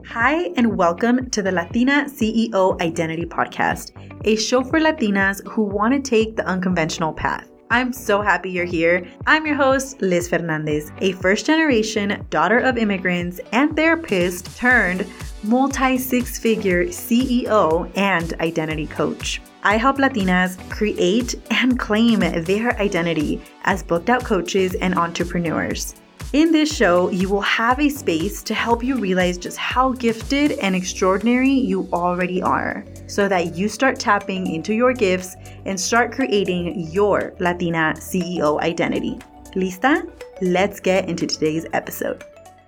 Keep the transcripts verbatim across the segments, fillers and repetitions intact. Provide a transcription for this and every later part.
Hi, and welcome to the Latina C E O Identity Podcast, a show for Latinas who want to take the unconventional path. I'm so happy you're here. I'm your host, Liz Fernandez, a first-generation daughter of immigrants and therapist turned multi-six-figure C E O and identity coach. I help Latinas create and claim their identity as booked-out coaches and entrepreneurs. In this show, you will have a space to help you realize just how gifted and extraordinary you already are, so that you start tapping into your gifts and start creating your Latina C E O identity. ¿Lista? Let's get into today's episode.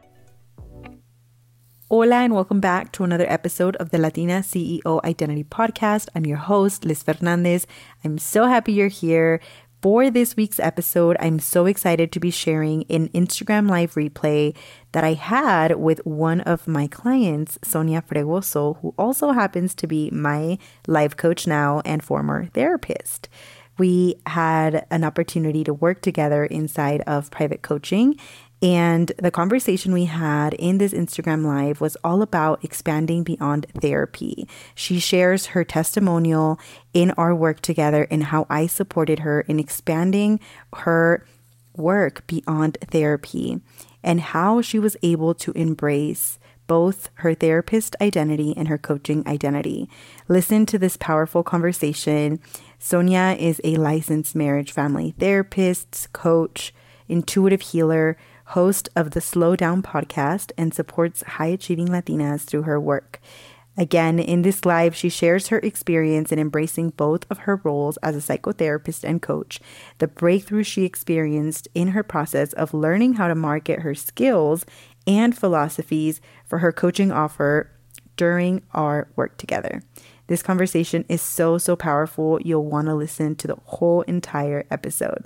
Hola, and welcome back to another episode of the Latina C E O Identity Podcast. I'm your host, Liz Fernandez. I'm so happy you're here. For this week's episode, I'm so excited to be sharing an Instagram live replay that I had with one of my clients, Sonia Fregoso, who also happens to be my life coach now and former therapist. We had an opportunity to work together inside of private coaching, and the conversation we had in this Instagram live was all about expanding beyond therapy. She shares her testimonial in our work together and how I supported her in expanding her work beyond therapy and how she was able to embrace both her therapist identity and her coaching identity. Listen to this powerful conversation. Sonia is a licensed marriage family therapist, coach, intuitive healer, host of the Slow Down podcast, and supports high-achieving Latinas through her work. Again, in this live, she shares her experience in embracing both of her roles as a psychotherapist and coach, the breakthrough she experienced in her process of learning how to market her skills and philosophies for her coaching offer during our work together. This conversation is so, so powerful. You'll want to listen to the whole entire episode.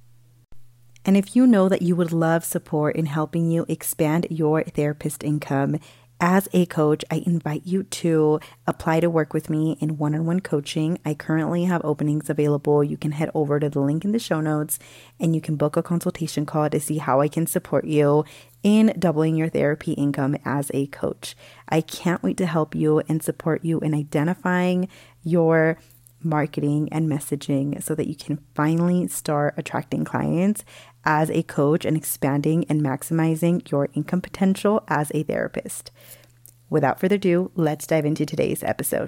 And if you know that you would love support in helping you expand your therapist income as a coach, I invite you to apply to work with me in one-on-one coaching. I currently have openings available. You can head over to the link in the show notes and you can book a consultation call to see how I can support you in doubling your therapy income as a coach. I can't wait to help you and support you in identifying your marketing and messaging so that you can finally start attracting clients as a coach and expanding and maximizing your income potential as a therapist. Without further ado, let's dive into today's episode.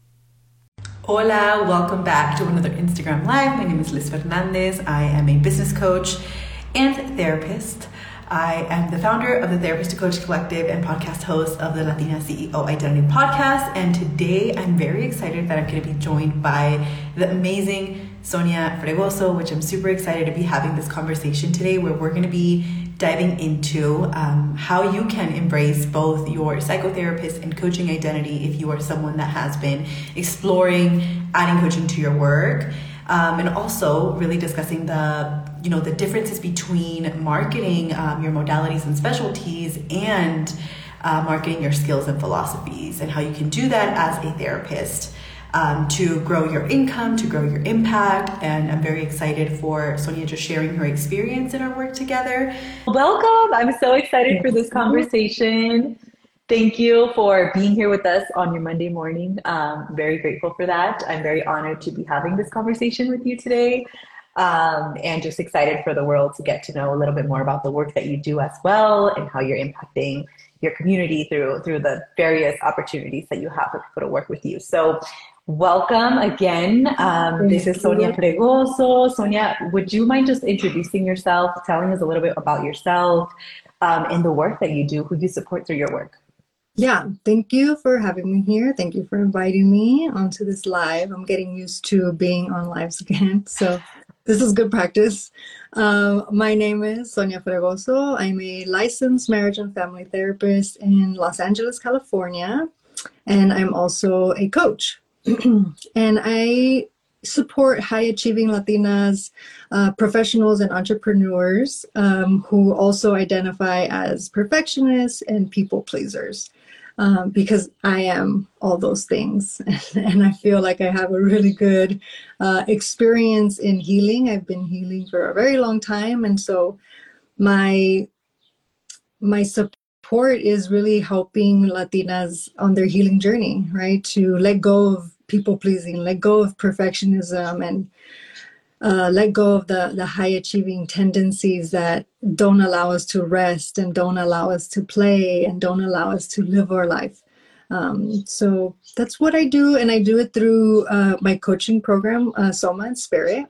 Hola, welcome back to another Instagram Live. My name is Liz Fernandez. I am a business coach and therapist. I am the founder of the Therapist to Coach Collective and podcast host of the Latina C E O Identity Podcast. And today I'm very excited that I'm going to be joined by the amazing Sonia Fregoso, which I'm super excited to be having this conversation today, where we're going to be diving into um, how you can embrace both your psychotherapist and coaching identity if you are someone that has been exploring adding coaching to your work. Um, and also really discussing the, you know, the differences between marketing um, your modalities and specialties and uh, marketing your skills and philosophies, and how you can do that as a therapist um, to grow your income, to grow your impact. And I'm very excited for Sonia just sharing her experience in our work together. Welcome. I'm so excited for this conversation. Thank you for being here with us on your Monday morning. Um, very grateful for that. I'm very honored to be having this conversation with you today, um, and just excited for the world to get to know a little bit more about the work that you do as well, and how you're impacting your community through through the various opportunities that you have for people to work with you. So welcome again. Um, this is Sonia Fregoso. Sonia, would you mind just introducing yourself, telling us a little bit about yourself um, and the work that you do, who you support through your work? Yeah, thank you for having me here. Thank you for inviting me onto this live. I'm getting used to being on lives again, so this is good practice. Um, my name is Sonia Fregoso. I'm a licensed marriage and family therapist in Los Angeles, California, and I'm also a coach. And I support high-achieving Latinas, uh, professionals and entrepreneurs um, who also identify as perfectionists and people pleasers. Um, because I am all those things. And I feel like I have a really good uh, experience in healing. I've been healing for a very long time. And so my, my support support is really helping Latinas on their healing journey, right? To let go of people pleasing, let go of perfectionism, and uh, let go of the, the high achieving tendencies that don't allow us to rest and don't allow us to play and don't allow us to live our life. Um, so that's what I do. And I do it through uh, my coaching program, uh, Soma and Spirit.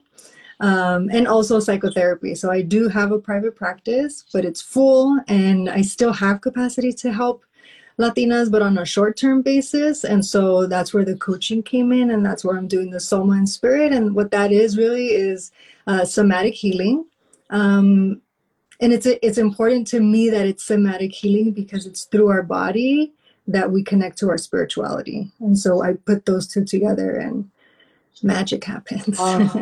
Um, and also psychotherapy. So I do have a private practice, but it's full and I still have capacity to help Latinas, but on a short-term basis. And so that's where the coaching came in, and that's where I'm doing the Soma and Spirit. And what that is really is uh, somatic healing. Um, and it's it's important to me that it's somatic healing because it's through our body that we connect to our spirituality. And so I put those two together and magic happens. Oh.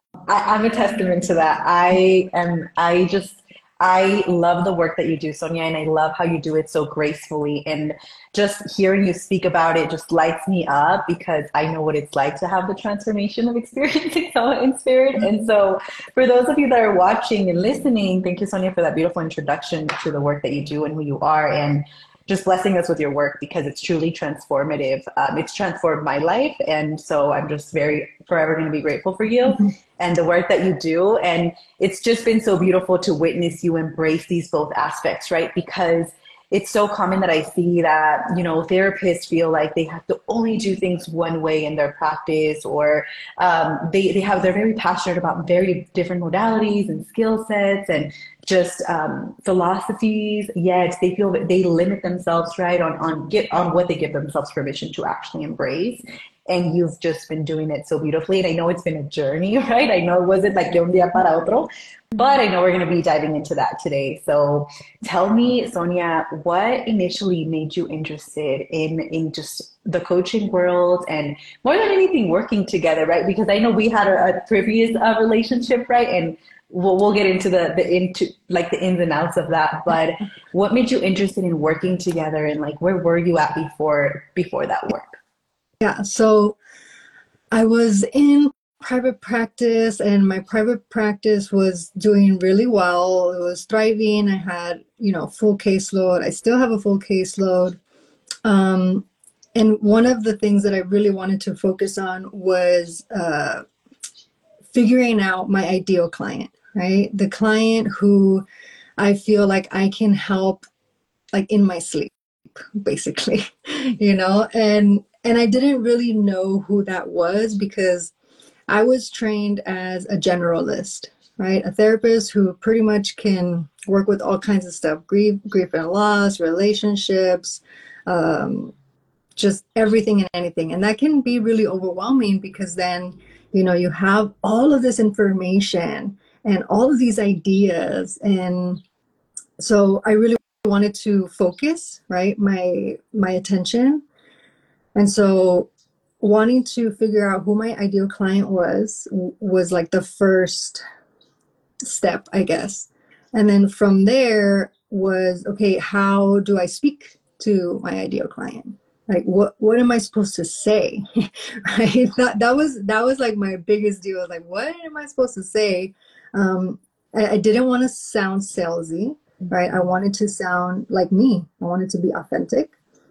I, I'm a testament to that. I am, I just, I love the work that you do, Sonia, and I love how you do it so gracefully. And just hearing you speak about it just lights me up because I know what it's like to have the transformation of experiencing Soma in Spirit. And so for those of you that are watching and listening, thank you, Sonia, for that beautiful introduction to the work that you do and who you are. And just blessing us with your work because it's truly transformative. Um, it's transformed my life. And so I'm just very forever going to be grateful for you mm-hmm. and the work that you do. And it's just been so beautiful to witness you embrace these both aspects, right? Because it's so common that I see that, you know, therapists feel like they have to only do things one way in their practice, or um, they, they have, they're very passionate about very different modalities and skill sets and just um, philosophies, yet they feel that they limit themselves, right, on, on, get, on what they give themselves permission to actually embrace. And you've just been doing it so beautifully. And I know it's been a journey, right? I know it wasn't like de un día para otro, but I know we're going to be diving into that today. So tell me, Sonia, what initially made you interested in, in just the coaching world and more than anything working together, right? Because I know we had a, a previous uh, relationship, right? And we'll, we'll get into the, the into like the ins and outs of that. But what made you interested in working together, and like, where were you at before, before that work? Yeah, so I was in private practice and my private practice was doing really well. It was thriving. I had, you know, full caseload. I still have a full caseload. Um, and one of the things that I really wanted to focus on was uh, figuring out my ideal client, right? The client who I feel like I can help like in my sleep, basically, you know, and And I didn't really know who that was because I was trained as a generalist, right? A therapist who pretty much can work with all kinds of stuff, grief, grief and loss, relationships, um, just everything and anything. And that can be really overwhelming because then, you know, you have all of this information and all of these ideas. And so I really wanted to focus, right, my my attention. And so wanting to figure out who my ideal client was, was like the first step, I guess. And then from there was, okay, how do I speak to my ideal client? Like, what, what am I supposed to say? Right? That, that was, that was like my biggest deal. I was like, what am I supposed to say? Um, I, I didn't want to sound salesy, right? I wanted to sound like me. I wanted to be authentic.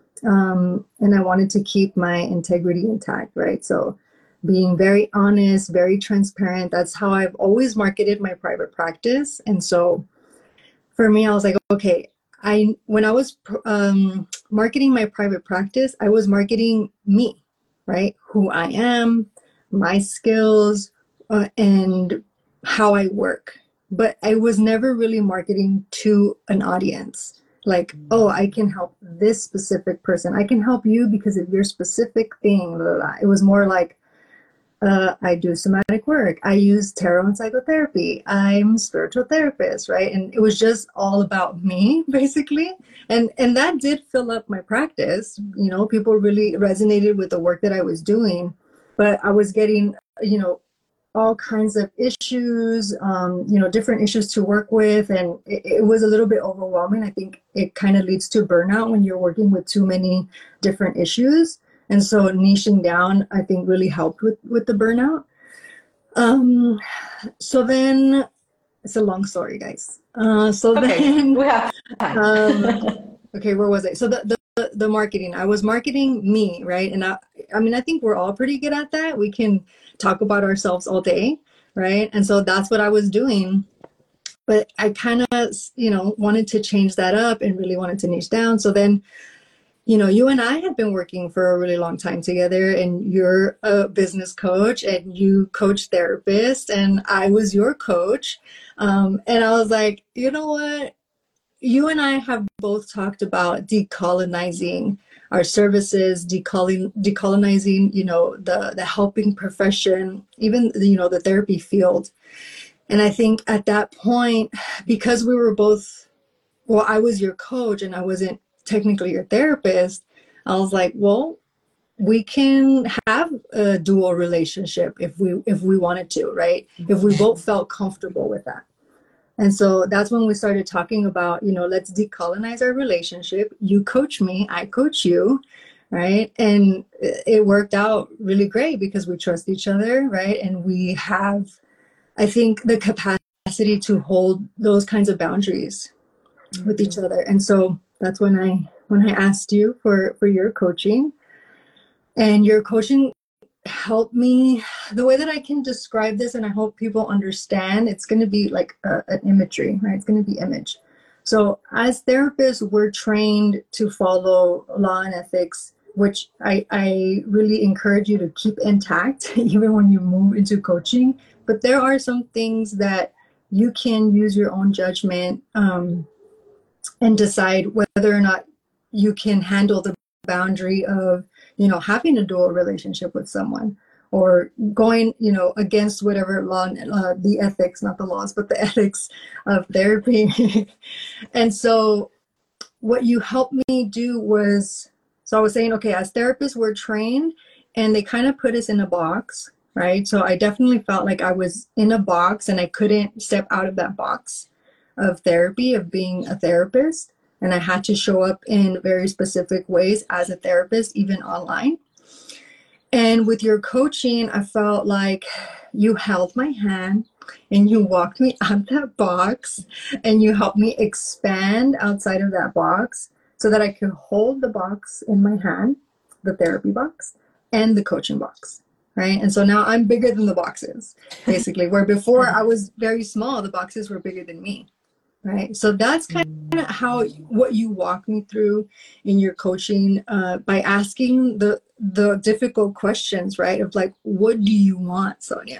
Um, and I wanted to keep my integrity intact, right? So being very honest, very transparent, that's how I've always marketed my private practice. And so for me, I was like, okay, I, when I was um, marketing my private practice, I was marketing me, right? Who I am, my skills, uh, and how I work. But I was never really marketing to an audience. Like, oh, I can help this specific person. I can help you because of your specific thing. Blah, blah, blah. It was more like, uh, I do somatic work. I use tarot and psychotherapy. I'm a spiritual therapist, right? And it was just all about me, basically. And and that did fill up my practice. You know, people really resonated with the work that I was doing. But I was getting, you know, all kinds of issues, um, you know, different issues to work with. And it, it was a little bit overwhelming. I think it kind of leads to burnout when you're working with too many different issues. And so niching down, I think, really helped with, with the burnout. Um, so then, it's a long story, guys. Uh, so okay, then, we have time. um, okay, where was I? So the, the, the marketing, I was marketing me, right? And I, I mean, I think we're all pretty good at that. We can talk about ourselves all day, right? And so that's what I was doing. But I kind of, you know, wanted to change that up and really wanted to niche down. So then, you know, you and I had been working for a really long time together, and you're a business coach and you coach therapists, and I was your coach. Um, and I was like, you know what? You and I have both talked about decolonizing our services, decolon, decolonizing, you know, the, the helping profession, even, you know, the therapy field. And I think at that point, because we were both, well, I was your coach and I wasn't technically your therapist, I was like, well, we can have a dual relationship if we if we wanted to, right? If we both felt comfortable with that. And so that's when we started talking about, you know, let's decolonize our relationship. You coach me, I coach you, right? And it worked out really great because we trust each other, right? And we have, I think, the capacity to hold those kinds of boundaries mm-hmm. with each other. And so that's when I when I asked you for, for your coaching. And your coaching helped me, the way that I can describe this, and I hope people understand, it's going to be like a, an imagery, right? It's going to be image. So as therapists, we're trained to follow law and ethics, which I, I really encourage you to keep intact, even when you move into coaching. But there are some things that you can use your own judgment um, and decide whether or not you can handle the boundary of, you know, having a dual relationship with someone, or going, you know, against whatever law, uh, the ethics, not the laws, but the ethics of therapy. And so what you helped me do was, so I was saying, okay, as therapists, we're trained and they kind of put us in a box, right? So I definitely felt like I was in a box and I couldn't step out of that box of therapy, of being a therapist. And I had to show up in very specific ways as a therapist, even online. And with your coaching, I felt like you held my hand and you walked me out that box and you helped me expand outside of that box so that I could hold the box in my hand, the therapy box, and the coaching box, right? And so now I'm bigger than the boxes, basically, where before I was very small, the boxes were bigger than me. Right. So that's kind of how, what you walk me through in your coaching, uh, by asking the, the difficult questions, right? Of like, what do you want, Sonia?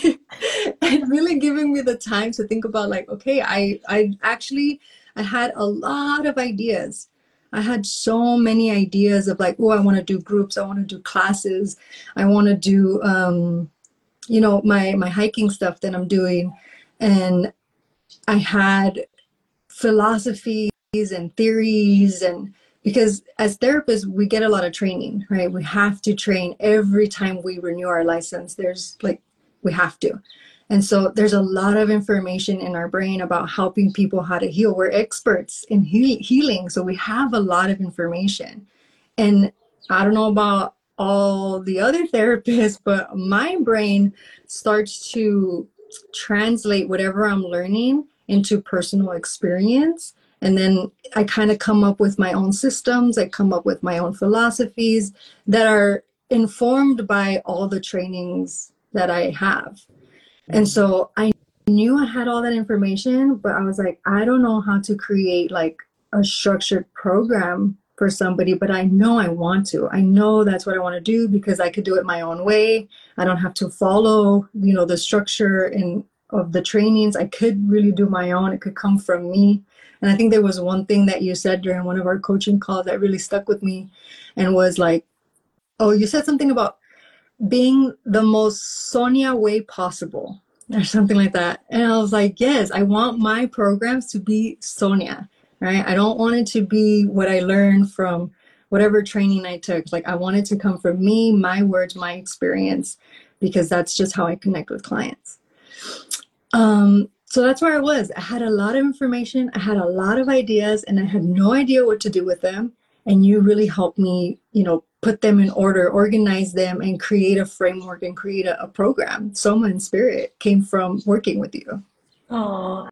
And really giving me the time to think about like, okay, I, I actually, I had a lot of ideas. I had so many ideas of like, oh, I want to do groups. I want to do classes. I want to do, um, you know, my, my hiking stuff that I'm doing. And I had philosophies and theories, and because as therapists we get a lot of training, right? We have to train every time we renew our license. There's like, we have to. And so there's a lot of information in our brain about helping people how to heal. We're experts in he- healing, so we have a lot of information. And I don't know about all the other therapists, but my brain starts to translate whatever I'm learning into personal experience. And then I kind of come up with my own systems. I come up with my own philosophies that are informed by all the trainings that I have. And so I knew I had all that information, but I was like, I don't know how to create like a structured program for somebody, but I know I want to. I know that's what I want to do because I could do it my own way. I don't have to follow, you know, the structure and of the trainings. I could really do my own. It could come from me. And I think there was one thing that you said during one of our coaching calls that really stuck with me, and was like, oh, you said something about being the most Sonia way possible or something like that. And I was like, yes, I want my programs to be Sonia, right? I don't want it to be what I learned from whatever training I took. Like I want it to come from me, my words, my experience, because that's just how I connect with clients. Um, so that's where I was. I had a lot of information. I had a lot of ideas and I had no idea what to do with them. And you really helped me, you know, put them in order, organize them, and create a framework and create a, a program. Soma and Spirit came from working with you. Oh,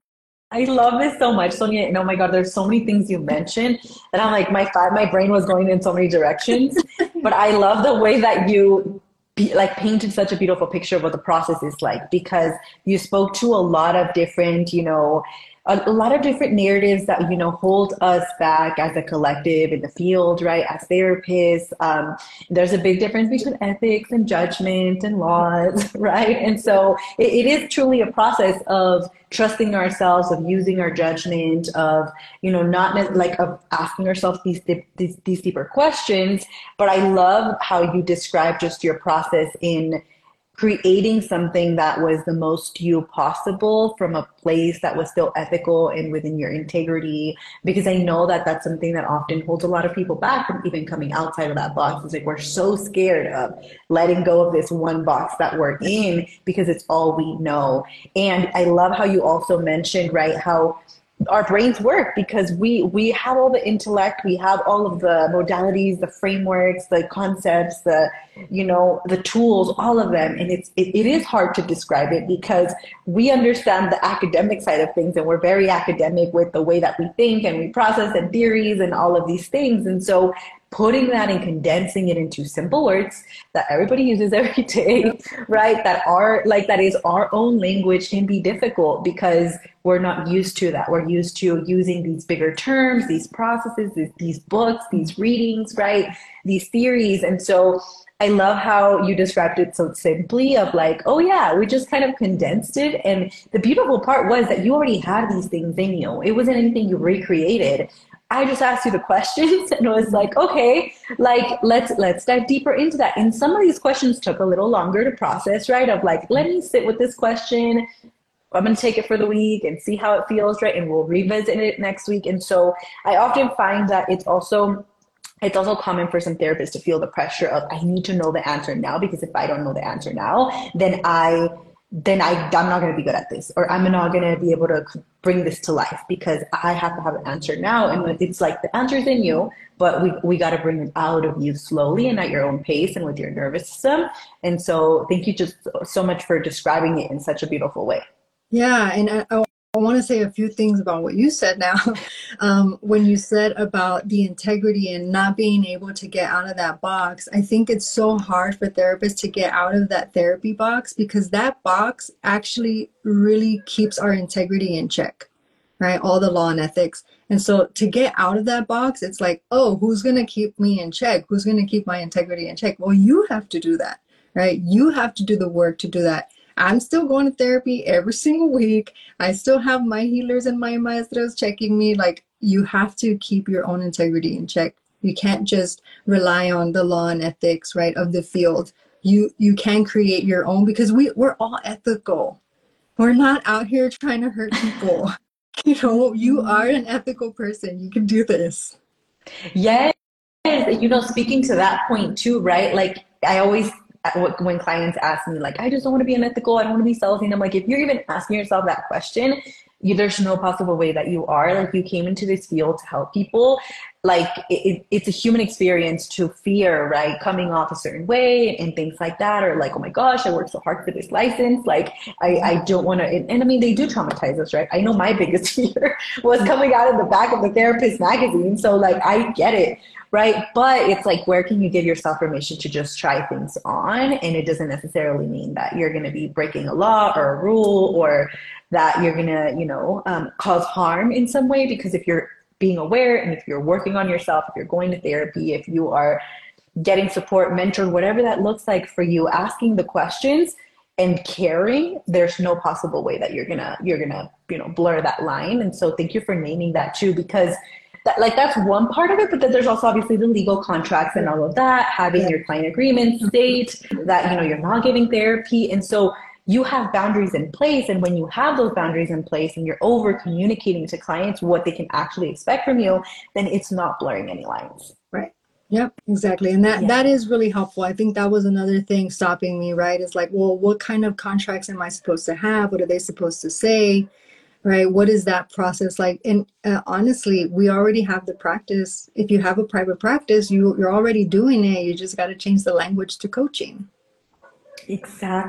I love this so much, Sonia. And oh my God, there's so many things you mentioned that I'm like, my my brain was going in so many directions. But I love the way that you be, like painted such a beautiful picture of what the process is like, because you spoke to a lot of different, you know, a, a lot of different narratives that, you know, hold us back as a collective in the field, right? As therapists, um, there's a big difference between ethics and judgment and laws, right? And so it, it is truly a process of trusting ourselves, of using our judgment, of, you know, not like of asking ourselves these, these, these deeper questions. But I love how you describe just your process in creating something that was the most you possible from a place that was still ethical and within your integrity, because I know that that's something that often holds a lot of people back from even coming outside of that box. It's like we're so scared of letting go of this one box that we're in because it's all we know. And I love how you also mentioned, right, how our brains work, because we we have all the intellect, we have all of the modalities, the frameworks, the concepts, the, you know, the tools, all of them. And it's it, it is hard to describe it because we understand the academic side of things, and we're very academic with the way that we think and we process and theories and all of these things. And so putting that and condensing it into simple words that everybody uses every day, right? That are like, that is our own language, can be difficult because we're not used to that. We're used to using these bigger terms, these processes, these, these books, these readings, right? These theories. And so I love how you described it so simply of like, oh yeah, we just kind of condensed it. And the beautiful part was that you already had these things in you. It wasn't anything you recreated. I just asked you the questions and it was like, okay, like let's let's dive deeper into that. And some of these questions took a little longer to process, right? Of like, let me sit with this question. I'm going to take it for the week and see how it feels, right? And we'll revisit it next week. And so I often find that it's also it's also common for some therapists to feel the pressure of, I need to know the answer now, because if I don't know the answer now, then I then I, I'm not going to be good at this, or I'm not going to be able to bring this to life because I have to have an answer now. And it's like the answer's in you, but we, we got to bring it out of you slowly and at your own pace and with your nervous system. And so thank you just so much for describing it in such a beautiful way. Yeah. And I, I I want to say a few things about what you said now. Um, when you said about the integrity and not being able to get out of that box, I think it's so hard for therapists to get out of that therapy box, because that box actually really keeps our integrity in check, right? All the law and ethics. And so to get out of that box, it's like, oh, who's going to keep me in check? Who's going to keep my integrity in check? Well, you have to do that, right? You have to do the work to do that. I'm still going to therapy every single week. I still have my healers and my maestros checking me. Like, you have to keep your own integrity in check. You can't just rely on the law and ethics, right, of the field. You you can create your own, because we, we're all ethical. We're not out here trying to hurt people. You know, you are an ethical person. You can do this. Yes. You know, speaking to that point too, right? Like, I always, when clients ask me, like, I just don't want to be unethical, I don't want to be salesy, and I'm like, if you're even asking yourself that question, you, there's no possible way that you are. Like, you came into this field to help people. Like, it, it's a human experience to fear, right, coming off a certain way and things like that, or like, oh my gosh, I worked so hard for this license, like, I, I don't want to. And, and I mean, they do traumatize us, right? I know my biggest fear was coming out of the back of the therapist magazine, so like, I get it. Right. But it's like, where can you give yourself permission to just try things on? And it doesn't necessarily mean that you're going to be breaking a law or a rule, or that you're going to, you know, um, cause harm in some way. Because if you're being aware, and if you're working on yourself, if you're going to therapy, if you are getting support, mentored, whatever that looks like for you, asking the questions and caring, there's no possible way that you're going to, you're going to, you know, blur that line. And so thank you for naming that too, because That, like, that's one part of it, but then there's also obviously the legal contracts and all of that, having your client agreement state that, you know, you're not giving therapy. And so you have boundaries in place. And when you have those boundaries in place and you're over communicating to clients what they can actually expect from you, then it's not blurring any lines. Right. Yep, exactly. And that, Yeah. that is really helpful. I think that was another thing stopping me, right? Is like, well, what kind of contracts am I supposed to have? What are they supposed to say? Right? What is that process like? And uh, honestly, we already have the practice. If you have a private practice, you, you're already doing it. You just got to change the language to coaching. Exactly.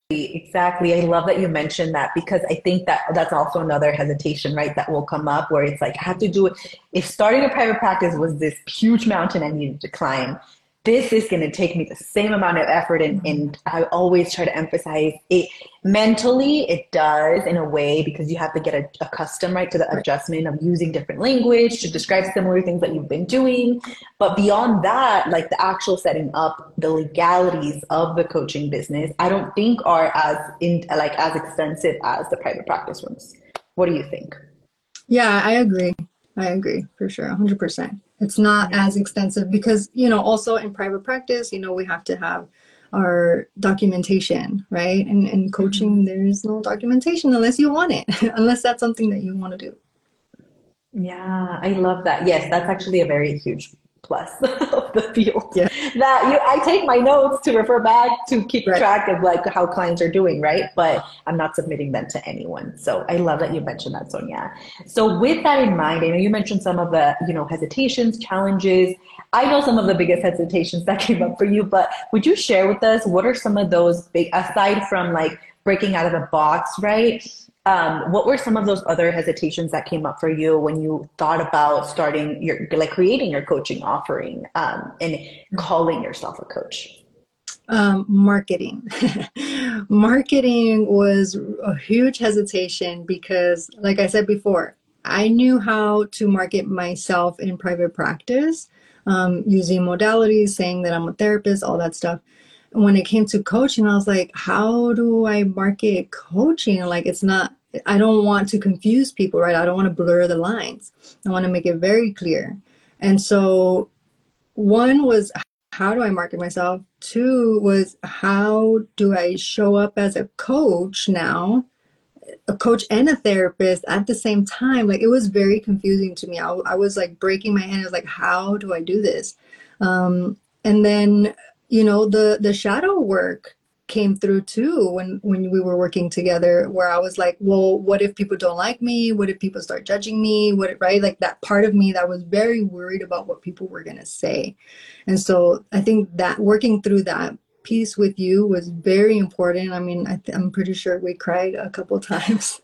Exactly. I love that you mentioned that because I think that that's also another hesitation, right? That will come up where it's like, I have to do it. If starting a private practice was this huge mountain I needed to climb, this is going to take me the same amount of effort. And, and I always try to emphasize it mentally. It does in a way because you have to get a, accustomed, right, to the adjustment of using different language to describe similar things that you've been doing. But beyond that, like the actual setting up, the legalities of the coaching business, I don't think are as in like as extensive as the private practice ones. What do you think? Yeah, I agree. I agree for sure. one hundred percent. It's not as extensive because, you know, also in private practice, you know, we have to have our documentation, right? And in coaching, there's no documentation unless you want it, unless that's something that you want to do. Yeah, I love that. Yes, that's actually a very huge plus of the field. Yeah. That you, I take my notes to refer back to keep Right. track of like how clients are doing, right? But I'm not submitting them to anyone. So I love that you mentioned that, Sonia. So with that in mind, I know you mentioned some of the, you know, hesitations, challenges. I know some of the biggest hesitations that came up for you, but would you share with us what are some of those big, aside from like breaking out of the box, right? Um, what were some of those other hesitations that came up for you when you thought about starting your, like creating your coaching offering um, and calling yourself a coach? Um, marketing. Marketing was a huge hesitation because, like I said before, I knew how to market myself in private practice um, using modalities, saying that I'm a therapist, all that stuff. When it came to coaching, I was like, how do I market coaching? Like, it's not, I don't want to confuse people, right? I don't want to blur the lines. I want to make it very clear. And so one was, how do I market myself? Two was, how do I show up as a coach now, a coach and a therapist at the same time? Like, it was very confusing to me. I, I was like breaking my head. I was like, how do I do this? Um, and then, you know, the, the shadow work came through too when, when we were working together, where I was like, well, what if people don't like me? What if people start judging me? What, right? Like that part of me that was very worried about what people were going to say. And so I think that working through that piece with you was very important. I mean, I th- I'm pretty sure we cried a couple times,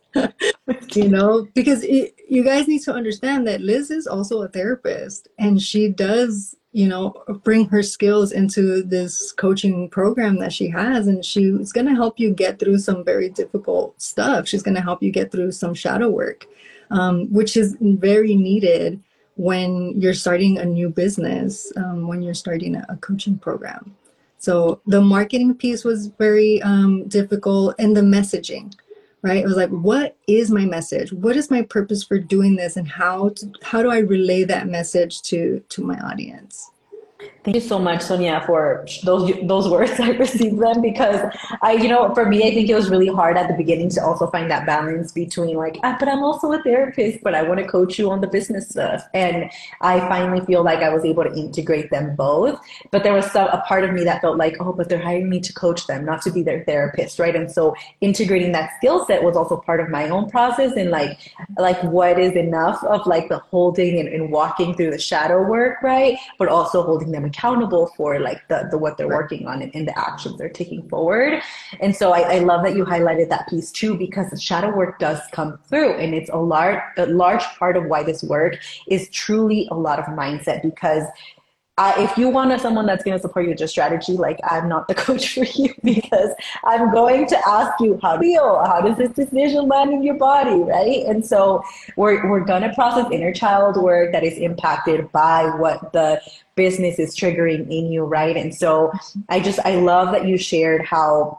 you know, because it, you guys need to understand that Liz is also a therapist and she does, you know, bring her skills into this coaching program that she has. And she's going to help you get through some very difficult stuff. She's going to help you get through some shadow work, um, which is very needed when you're starting a new business, um, when you're starting a, a coaching program. So the marketing piece was very um, difficult, and the messaging, right? It was like, what is my message? What is my purpose for doing this? And how to, how do I relay that message to, to my audience? Thank you so much, Sonia, for those those words. I received them because I, you know, for me, I think it was really hard at the beginning to also find that balance between like, ah, but I'm also a therapist, but I want to coach you on the business stuff. And I finally feel like I was able to integrate them both. But there was some, a part of me that felt like, oh, but they're hiring me to coach them, not to be their therapist, right? And so integrating that skill set was also part of my own process, and like, like what is enough of like the holding and, and walking through the shadow work, right? But also holding them accountable for like the, the what they're working on and, and the actions they're taking forward. And so I, I love that you highlighted that piece too, because the shadow work does come through, and it's a large a large part of why this work is truly a lot of mindset. Because Uh, if you want someone that's going to support you with your strategy, like I'm not the coach for you, because I'm going to ask you how to feel, how does this decision land in your body, right? And so we're we're going to process inner child work that is impacted by what the business is triggering in you, right? And so I just I love that you shared how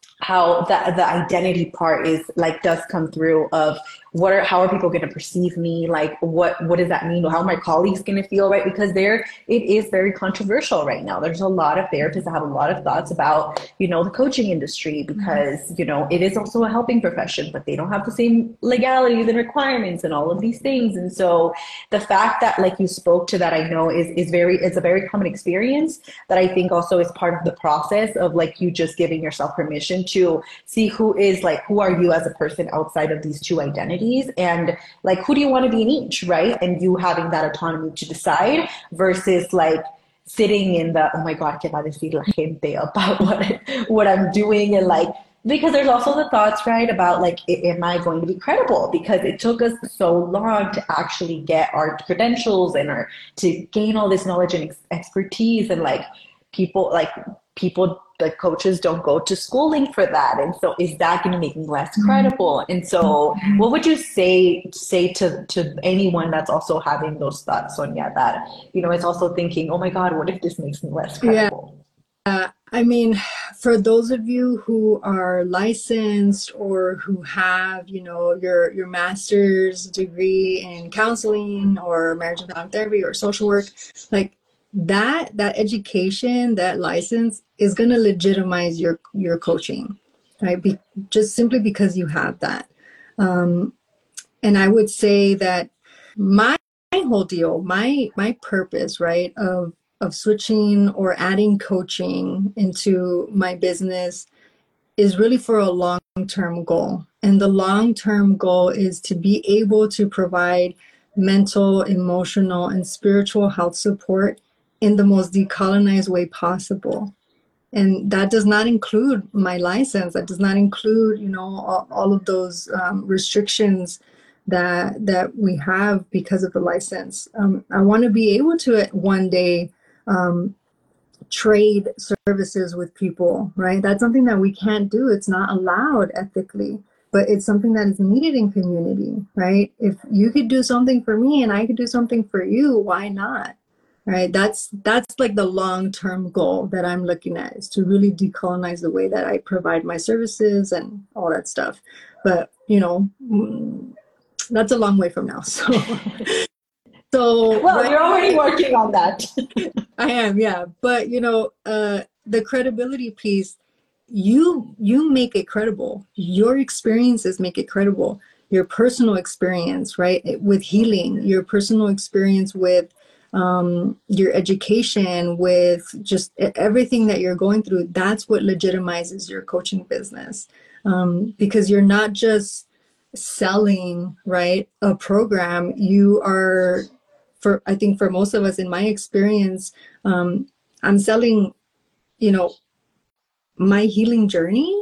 how the the identity part is like does come through of what are how are people going to perceive me, like what what does that mean, how are my colleagues going to feel, right? Because there it is very controversial right now. There's a lot of therapists that have a lot of thoughts about, you know, the coaching industry, because you know it is also a helping profession, but they don't have the same legalities and requirements and all of these things. And so the fact that like you spoke to that, I know is is very it's a very common experience that I think also is part of the process of like you just giving yourself permission to see who is like who are you as a person outside of these two identities, and like who do you want to be in each, right? And you having that autonomy to decide versus like sitting in the, oh my God, ¿qué va a decir la gente about what, what I'm doing? And like Because there's also the thoughts, right, about like, am I going to be credible? Because it took us so long to actually get our credentials and our to gain all this knowledge and ex- expertise, and like people, like people, the coaches don't go to schooling for that, and so is that going to make me less credible? And so, what would you say say to to anyone that's also having those thoughts, Sonia? That you know, is also thinking, oh my God, what if this makes me less credible? Yeah. Uh, I mean, for those of you who are licensed or who have, you know, your your master's degree in counseling or marriage and family therapy or social work, like that that education, that license is going to legitimize your your coaching, right? Be, just simply because you have that. Um, and I would say that my whole deal, my my purpose, right, of of switching or adding coaching into my business is really for a long-term goal. And the long-term goal is to be able to provide mental, emotional, and spiritual health support in the most decolonized way possible. And that does not include my license. That does not include, you know, all, all of those um, restrictions that that we have because of the license. Um, I want to be able to one day um, trade services with people, right? That's something that we can't do. It's not allowed ethically, but it's something that is needed in community, right? If you could do something for me and I could do something for you, why not? Right? That's that's like the long-term goal that I'm looking at, is to really decolonize the way that I provide my services and all that stuff. But you know, that's a long way from now. So, so Well, right, you're already working on that. I am, yeah. But you know, uh, the credibility piece, you you make it credible. Your experiences make it credible. Your personal experience, right, with healing, your personal experience with um, your education, with just everything that you're going through. That's what legitimizes your coaching business, um, because you're not just selling, right, a program. You are, for I think for most of us, in my experience, um, I'm selling, you know, my healing journey.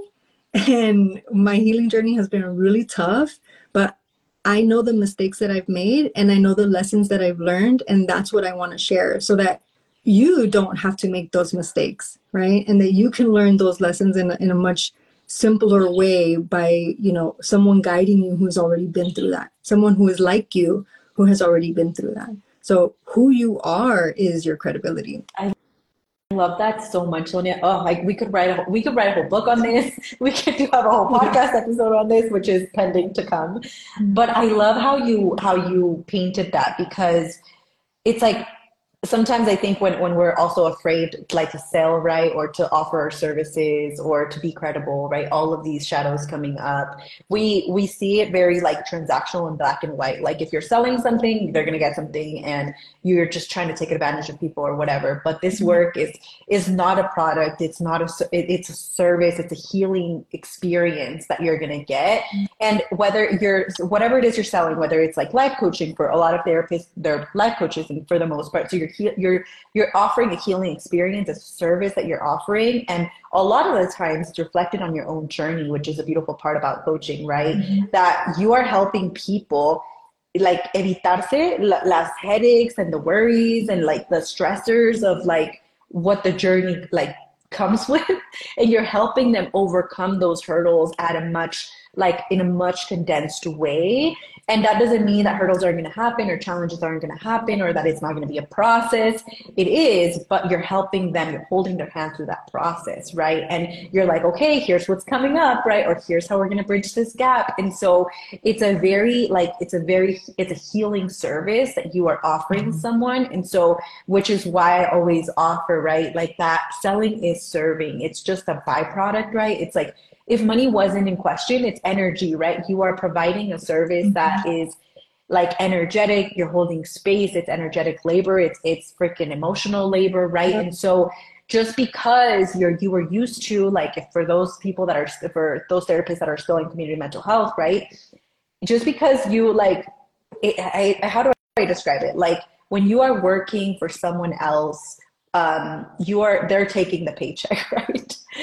And my healing journey has been really tough, but I know the mistakes that I've made and I know the lessons that I've learned, and that's what I want to share, so that you don't have to make those mistakes, right? And that you can learn those lessons in a, in a much simpler way by, you know, someone guiding you who's already been through that, someone who is like you, who has already been through that. So who you are is your credibility. I love that so much, Sonia. Oh, like we could write a we could write a whole book on this. We could do have a whole podcast episode on this, which is pending to come. But I love how you how you painted that, because it's like sometimes I think when, when we're also afraid, like to sell, right, or to offer our services or to be credible, right, all of these shadows coming up, we we see it very like transactional and black and white. Like if you're selling something, they're going to get something, and you're just trying to take advantage of people or whatever. But this work is is not a product. It's not a it, it's a service. It's a healing experience that you're going to get. And whether you're whatever it is you're selling, whether it's like life coaching, for a lot of therapists, they're life coaches, and for the most part, so you're you're you're offering a healing experience, a service that you're offering, and a lot of the times it's reflected on your own journey, which is a beautiful part about coaching, right? Mm-hmm. That you are helping people like evitarse las headaches and the worries and like the stressors of like what the journey like comes with, and you're helping them overcome those hurdles at a much like in a much condensed way. And that doesn't mean that hurdles aren't going to happen or challenges aren't going to happen or that it's not going to be a process. It is, but you're helping them, you're holding their hand through that process, right? And you're like, okay, here's what's coming up, right? Or here's how we're going to bridge this gap. And so it's a very, like, it's a very, it's a healing service that you are offering someone. And so, which is why I always offer, right? Like that selling is serving. It's just a byproduct, right? It's like, if money wasn't in question, it's energy, right? You are providing a service that is like energetic, you're holding space, it's energetic labor, it's it's freaking emotional labor, right? And so just because you're you were used to, like, if for those people that are, for those therapists that are still in community mental health, right? Just because you like, it, I, I, how do I describe it? Like when you are working for someone else, um, you are, they're taking the paycheck, right?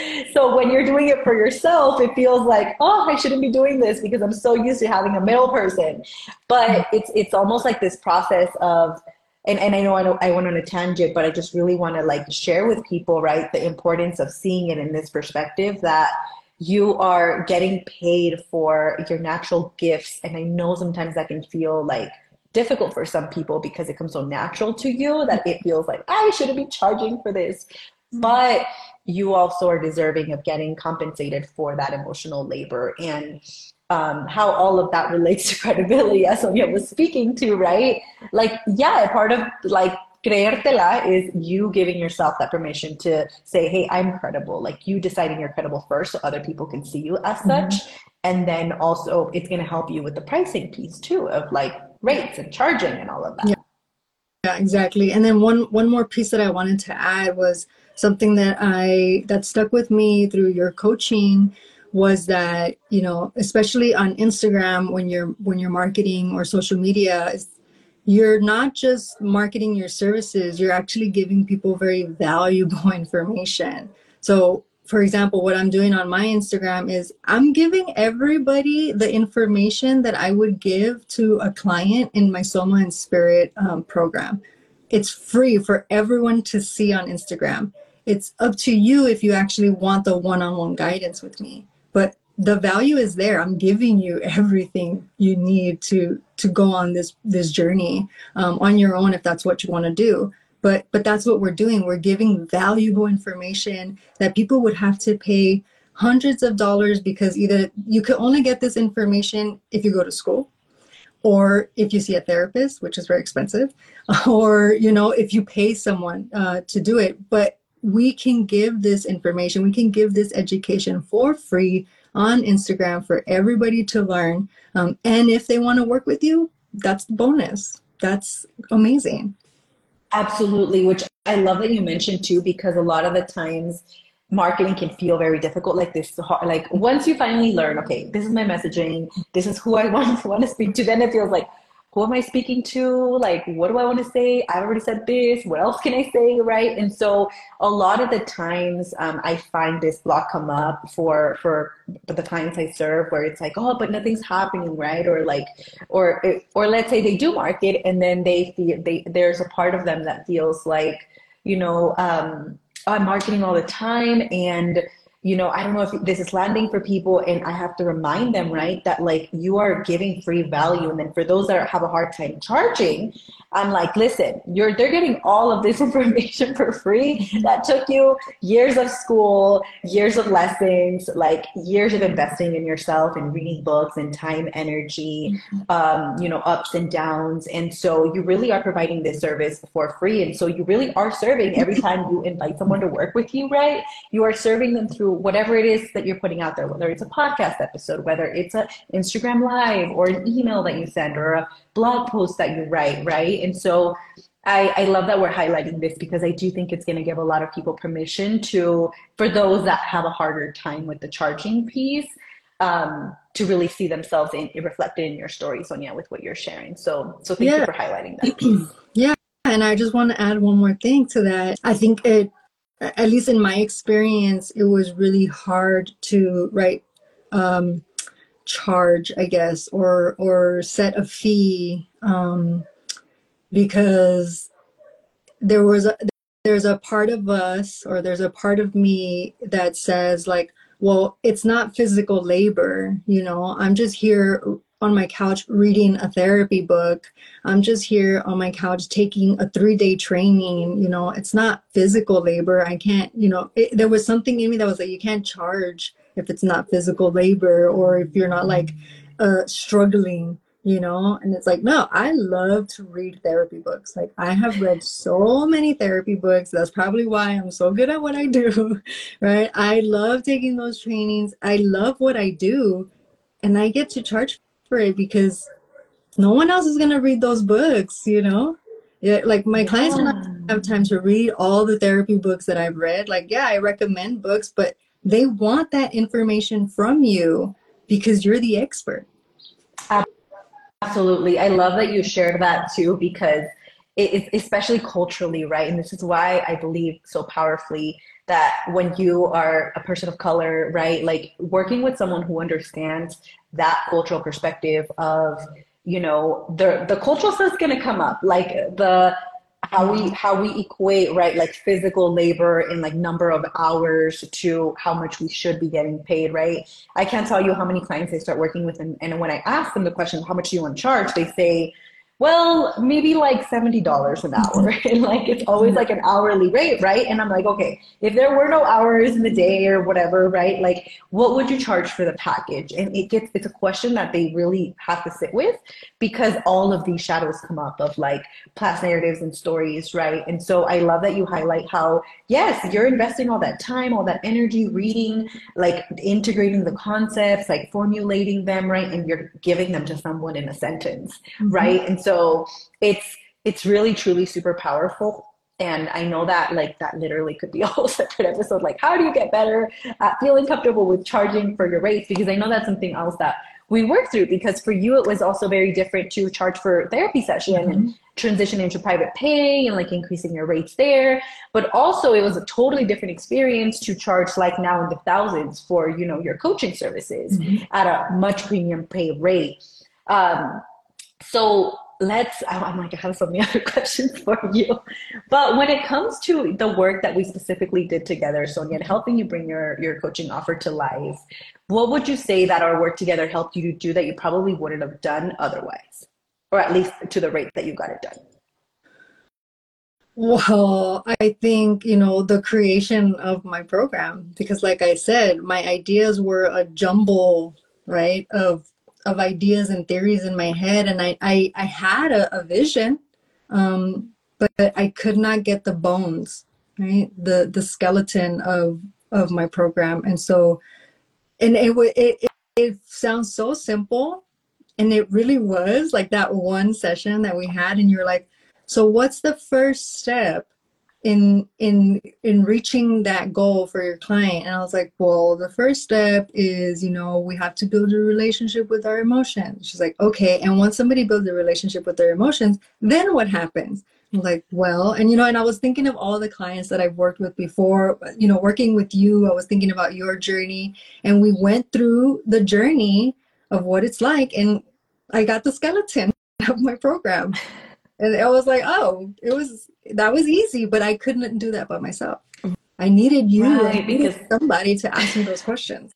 So when you're doing it for yourself, it feels like, oh, I shouldn't be doing this because I'm so used to having a middle person. But it's it's almost like this process of, and, and I know I, know I went on a tangent, but I just really want to like share with people, right, the importance of seeing it in this perspective that you are getting paid for your natural gifts. And I know sometimes that can feel like difficult for some people because it comes so natural to you that it feels like I shouldn't be charging for this. But you also are deserving of getting compensated for that emotional labor. And um, how all of that relates to credibility, as Sonia was speaking to, right? Like, yeah, part of like creértela is you giving yourself that permission to say, hey, I'm credible. Like you deciding you're credible first so other people can see you as such. Mm-hmm. And then also it's going to help you with the pricing piece too of like rates and charging and all of that. Yeah. Yeah, exactly. And then one one more piece that I wanted to add was something that I that stuck with me through your coaching was that, you know, especially on Instagram when you're when you're marketing or social media, you're not just marketing your services, you're actually giving people very valuable information. So for example, what I'm doing on my Instagram is I'm giving everybody the information that I would give to a client in my Soma and Spirit um, program. It's free for everyone to see on Instagram. It's up to you if you actually want the one-on-one guidance with me. But the value is there. I'm giving you everything you need to to go on this this journey um, on your own if that's what you want to do. But but that's what we're doing. We're giving valuable information that people would have to pay hundreds of dollars because either you could only get this information if you go to school or if you see a therapist, which is very expensive, or, you know, if you pay someone uh, to do it. But we can give this information, we can give this education for free on Instagram for everybody to learn. Um, and if they want to work with you, that's the bonus. That's amazing. Absolutely, which I love that you mentioned too, because a lot of the times marketing can feel very difficult. Like this, like once you finally learn, okay, this is my messaging, this is who I want, want to speak to, then it feels like, who am I speaking to? Like, what do I want to say? I've already said this. What else can I say? Right. And so a lot of the times um, I find this block come up for, for the clients I serve where it's like, oh, but nothing's happening. Right. Or like, or, or let's say they do market and then they feel they, there's a part of them that feels like, you know, um, I'm marketing all the time and you know, I don't know if this is landing for people and I have to remind them, right, that like you are giving free value. And then for those that have a hard time charging, I'm like, listen, you're they're getting all of this information for free. That took you years of school, years of lessons, like years of investing in yourself and reading books and time, energy, um, you know, ups and downs. And so you really are providing this service for free. And so you really are serving every time you invite someone to work with you, right? You are serving them through whatever it is that you're putting out there, whether it's a podcast episode, whether it's an Instagram live or an email that you send or a blog post that you write, right? And so I, I love that we're highlighting this because I do think it's going to give a lot of people permission to, for those that have a harder time with the charging piece, um, to really see themselves in, reflected in your story, Sonia, with what you're sharing. So, so thank yeah. you for highlighting that piece. Yeah. And I just want to add one more thing to that. I think it, at least in my experience, it was really hard to write, um, charge, I guess, or or set a fee, um, because there was a, there's a part of us or there's a part of me that says like, well, it's not physical labor, you know, I'm just here on my couch reading a therapy book. I'm just here on my couch taking a three-day training. You know, it's not physical labor. I can't, you know, it, there was something in me that was like, you can't charge if it's not physical labor or if you're not like uh, struggling, you know. And it's like, no, I love to read therapy books. Like I have read so many therapy books. That's probably why I'm so good at what I do, right? I love taking those trainings. I love what I do, and I get to charge for it because no one else is going to read those books, you know? Yeah, like my yeah. clients do not have time to read all the therapy books that I've read. Like, yeah, I recommend books, but they want that information from you because you're the expert. Absolutely. I love that you shared that too, because it, it, especially culturally, right? And this is why I believe so powerfully that when you are a person of color, right, like working with someone who understands that cultural perspective of, you know, the the cultural stuff is going to come up, like the how we how we equate, right, like physical labor and like number of hours to how much we should be getting paid, right? I can't tell you how many clients I start working with, and, and when I ask them the question, how much do you want to charge, they say, well, maybe like seventy dollars an hour. And like, it's always like an hourly rate, right? And I'm like, okay, if there were no hours in the day or whatever, right? Like, what would you charge for the package? And it gets, it's a question that they really have to sit with, because all of these shadows come up of like past narratives and stories, right? And so I love that you highlight how, yes, you're investing all that time, all that energy, reading, like integrating the concepts, like formulating them, right? And you're giving them to someone in a sentence, mm-hmm. right? And so it's it's really truly super powerful. And I know that like that literally could be a whole separate episode, like how do you get better at feeling comfortable with charging for your rates? Because I know that's something else that we work through, because for you it was also very different to charge for therapy session, mm-hmm. and transition into private pay and like increasing your rates there. But also it was a totally different experience to charge like now in the thousands for, you know, your coaching services, mm-hmm. at a much premium pay rate. Um, so let's, I'm like, I have so many other questions for you. But when it comes to the work that we specifically did together, Sonia, helping you bring your, your coaching offer to life, what would you say that our work together helped you to do that you probably wouldn't have done otherwise? Or at least to the rate that you got it done? Well, I think, you know, the creation of my program, because like I said, my ideas were a jumble, right, of of ideas and theories in my head. And I, I, I had a, a vision, um, but I could not get the bones, right? The, the skeleton of, of my program. And so, and it, it, it, it sounds so simple, and it really was like that one session that we had. And you're like, so what's the first step in in in reaching that goal for your client? And I was like, well, the first step is, you know, we have to build a relationship with our emotions. She's like, okay, and once somebody builds a relationship with their emotions, then what happens? I'm like, well, and you know, and I was thinking of all the clients that I've worked with before, you know, working with you, I was thinking about your journey, and we went through the journey of what it's like, and I got the skeleton of my program. And I was like, oh, it was, that was easy, but I couldn't do that by myself. I needed you, right, I needed because somebody to ask me those questions.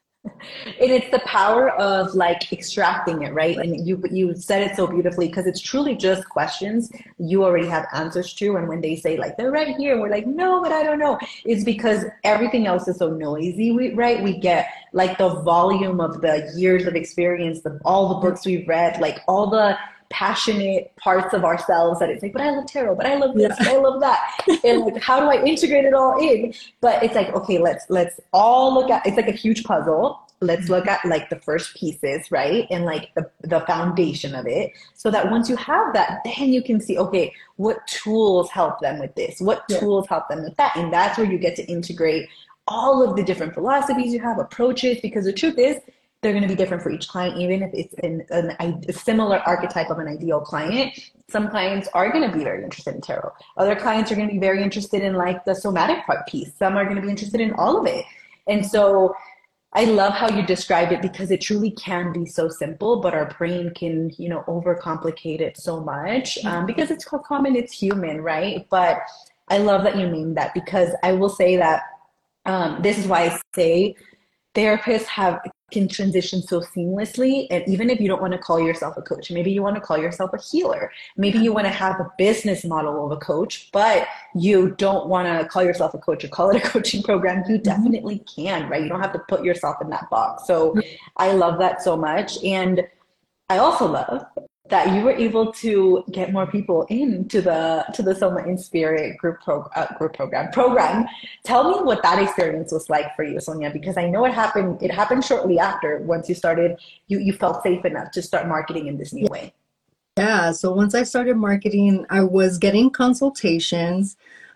And it's the power of like extracting it, right? And you you said it so beautifully, because it's truly just questions you already have answers to. And when they say like, they're right here, we're like, no, but I don't know. It's because everything else is so noisy, we, right? We get like the volume of the years of experience, the, all the books we've read, like all the passionate parts of ourselves that it's like, but I love tarot, but I love this, yeah. but I love that. And like, how do I integrate it all in? But it's like, okay, let's, let's all look at, it's like a huge puzzle. Let's look at like the first pieces, right? And like the, the foundation of it, so that once you have that, then you can see, okay, what tools help them with this? What yeah. tools help them with that? And that's where you get to integrate all of the different philosophies you have, approaches, because the truth is, they're going to be different for each client. Even if it's in an, a similar archetype of an ideal client, some clients are going to be very interested in tarot. Other clients are going to be very interested in like the somatic part piece. Some are going to be interested in all of it. And so I love how you described it, because it truly can be so simple, but our brain can, you know, overcomplicate it so much, um, because it's common, it's human, right? But I love that you named that, because I will say that um, this is why I say therapists have can transition so seamlessly. And even if you don't want to call yourself a coach, maybe you want to call yourself a healer, maybe you want to have a business model of a coach, but you don't want to call yourself a coach or call it a coaching program, you definitely can, right? You don't have to put yourself in that box. So I love that so much. And I also love that you were able to get more people into the to the Soma in Spirit group pro, uh, group program program. Tell me what that experience was like for you, Sonia, because I know it happened. It happened shortly after. Once you started, you you felt safe enough to start marketing in this new way. Yeah. So once I started marketing, I was getting consultations,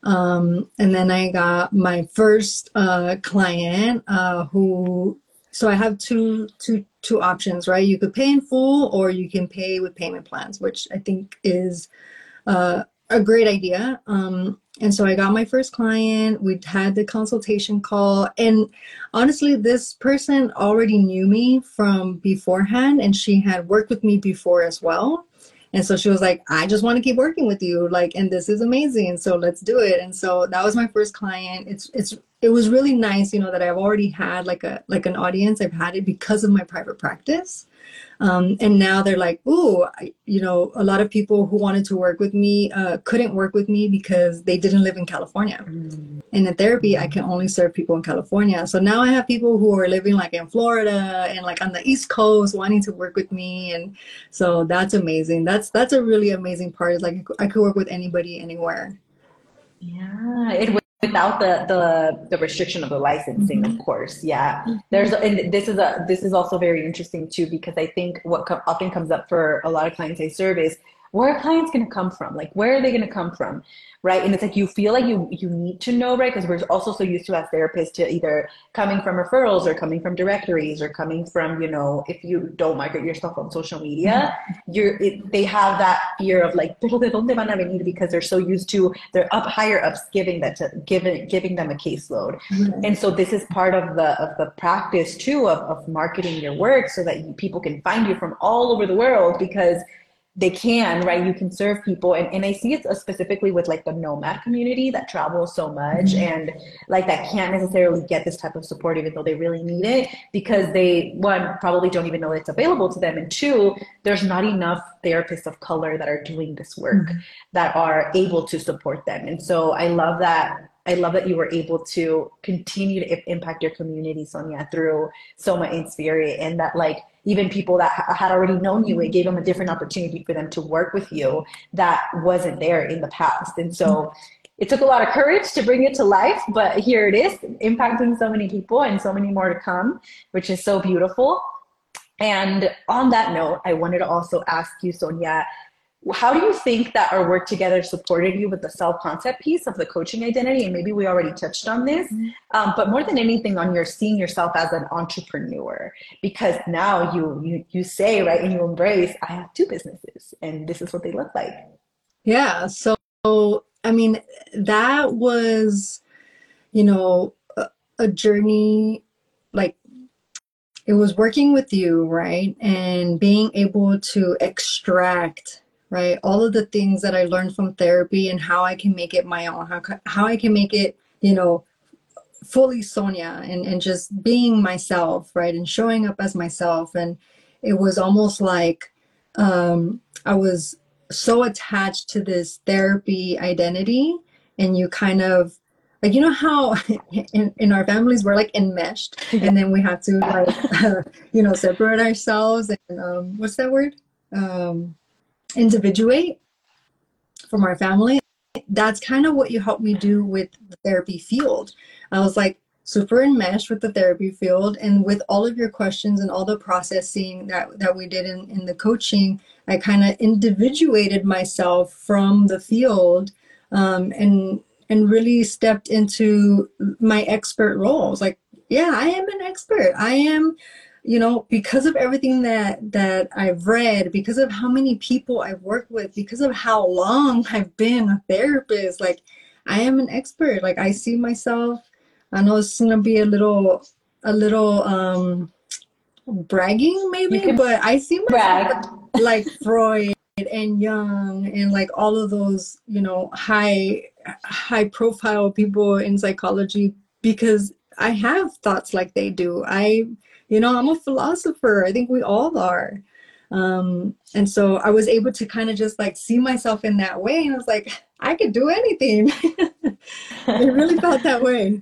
um, and then I got my first uh, client uh, who. So I have two, two, two options, right? You could pay in full, or you can pay with payment plans, which I think is uh, a great idea. Um, and so I got my first client. We had the consultation call. And honestly, this person already knew me from beforehand, and she had worked with me before as well. And so she was like, I just want to keep working with you. Like, and this is amazing. So let's do it. And so that was my first client. It's, it's, it was really nice, you know, that I've already had like a, like an audience. I've had it because of my private practice. Um, and now they're like, ooh, I, you know, a lot of people who wanted to work with me uh, couldn't work with me because they didn't live in California. Mm. And in therapy, I can only serve people in California. So now I have people who are living like in Florida and like on the East Coast wanting to work with me. And so that's amazing. That's that's a really amazing part. Is like I could work with anybody anywhere. Yeah, it without the the the restriction of the licensing, mm-hmm. of course. Yeah, there's and this is a this is also very interesting too, because I think what co- often comes up for a lot of clients I serve is, where are clients going to come from? Like, where are they going to come from? Right. And it's like, you feel like you, you need to know, right? Because we're also so used to as therapists to either coming from referrals or coming from directories or coming from, you know, if you don't market yourself on social media, you're, it, they have that fear of like, pero de dónde van a venir? Because they're so used to, they're up higher ups giving that to giving, giving them a caseload. Mm-hmm. And so this is part of the, of the practice too, of, of marketing your work so that you, people can find you from all over the world, because they can, right? You can serve people. And, and I see it specifically with like the nomad community that travels so much, mm-hmm. and like that can't necessarily get this type of support even though they really need it, because they, one, probably don't even know it's available to them. And two, there's not enough therapists of color that are doing this work, mm-hmm. that are able to support them. And so I love that. I love that you were able to continue to impact your community, Sonia, through Soma Inspire, and that like even people that had already known you, it gave them a different opportunity for them to work with you that wasn't there in the past. And so it took a lot of courage to bring it to life, but here it is, impacting so many people and so many more to come, which is so beautiful. And on that note, I wanted to also ask you, Sonia, how do you think that our work together supported you with the self-concept piece of the coaching identity? And maybe we already touched on this, um, but more than anything on your seeing yourself as an entrepreneur, because now you, you, you say, right, and you embrace, I have two businesses and this is what they look like. Yeah. So, I mean, that was, you know, a, a journey, like it was working with you, right? And being able to extract, right, all of the things that I learned from therapy and how I can make it my own, how, how I can make it, you know, fully Sonia, and, and just being myself, right, and showing up as myself. And it was almost like um, I was so attached to this therapy identity, and you kind of, like, you know how in, in our families we're like enmeshed, and then we have to like, uh, you know, separate ourselves and um, what's that word? Um, individuate from our family. That's kind of what you helped me do with the therapy field. I was like super enmeshed with the therapy field, and with all of your questions and all the processing that, that we did in, in the coaching, I kind of individuated myself from the field, um, and and really stepped into my expert role. I was like, yeah, I am an expert. I am, you know, because of everything that, that I've read, because of how many people I've worked with, because of how long I've been a therapist, like I am an expert. Like I see myself, I know it's going to be a little, a little um, bragging maybe, but I see myself like, like Freud and Jung and like all of those, you know, high, high profile people in psychology, because I have thoughts like they do. I, you know, I'm a philosopher. I think we all are. Um, and so I was able to kind of just like see myself in that way. And I was like, I could do anything. It really felt that way.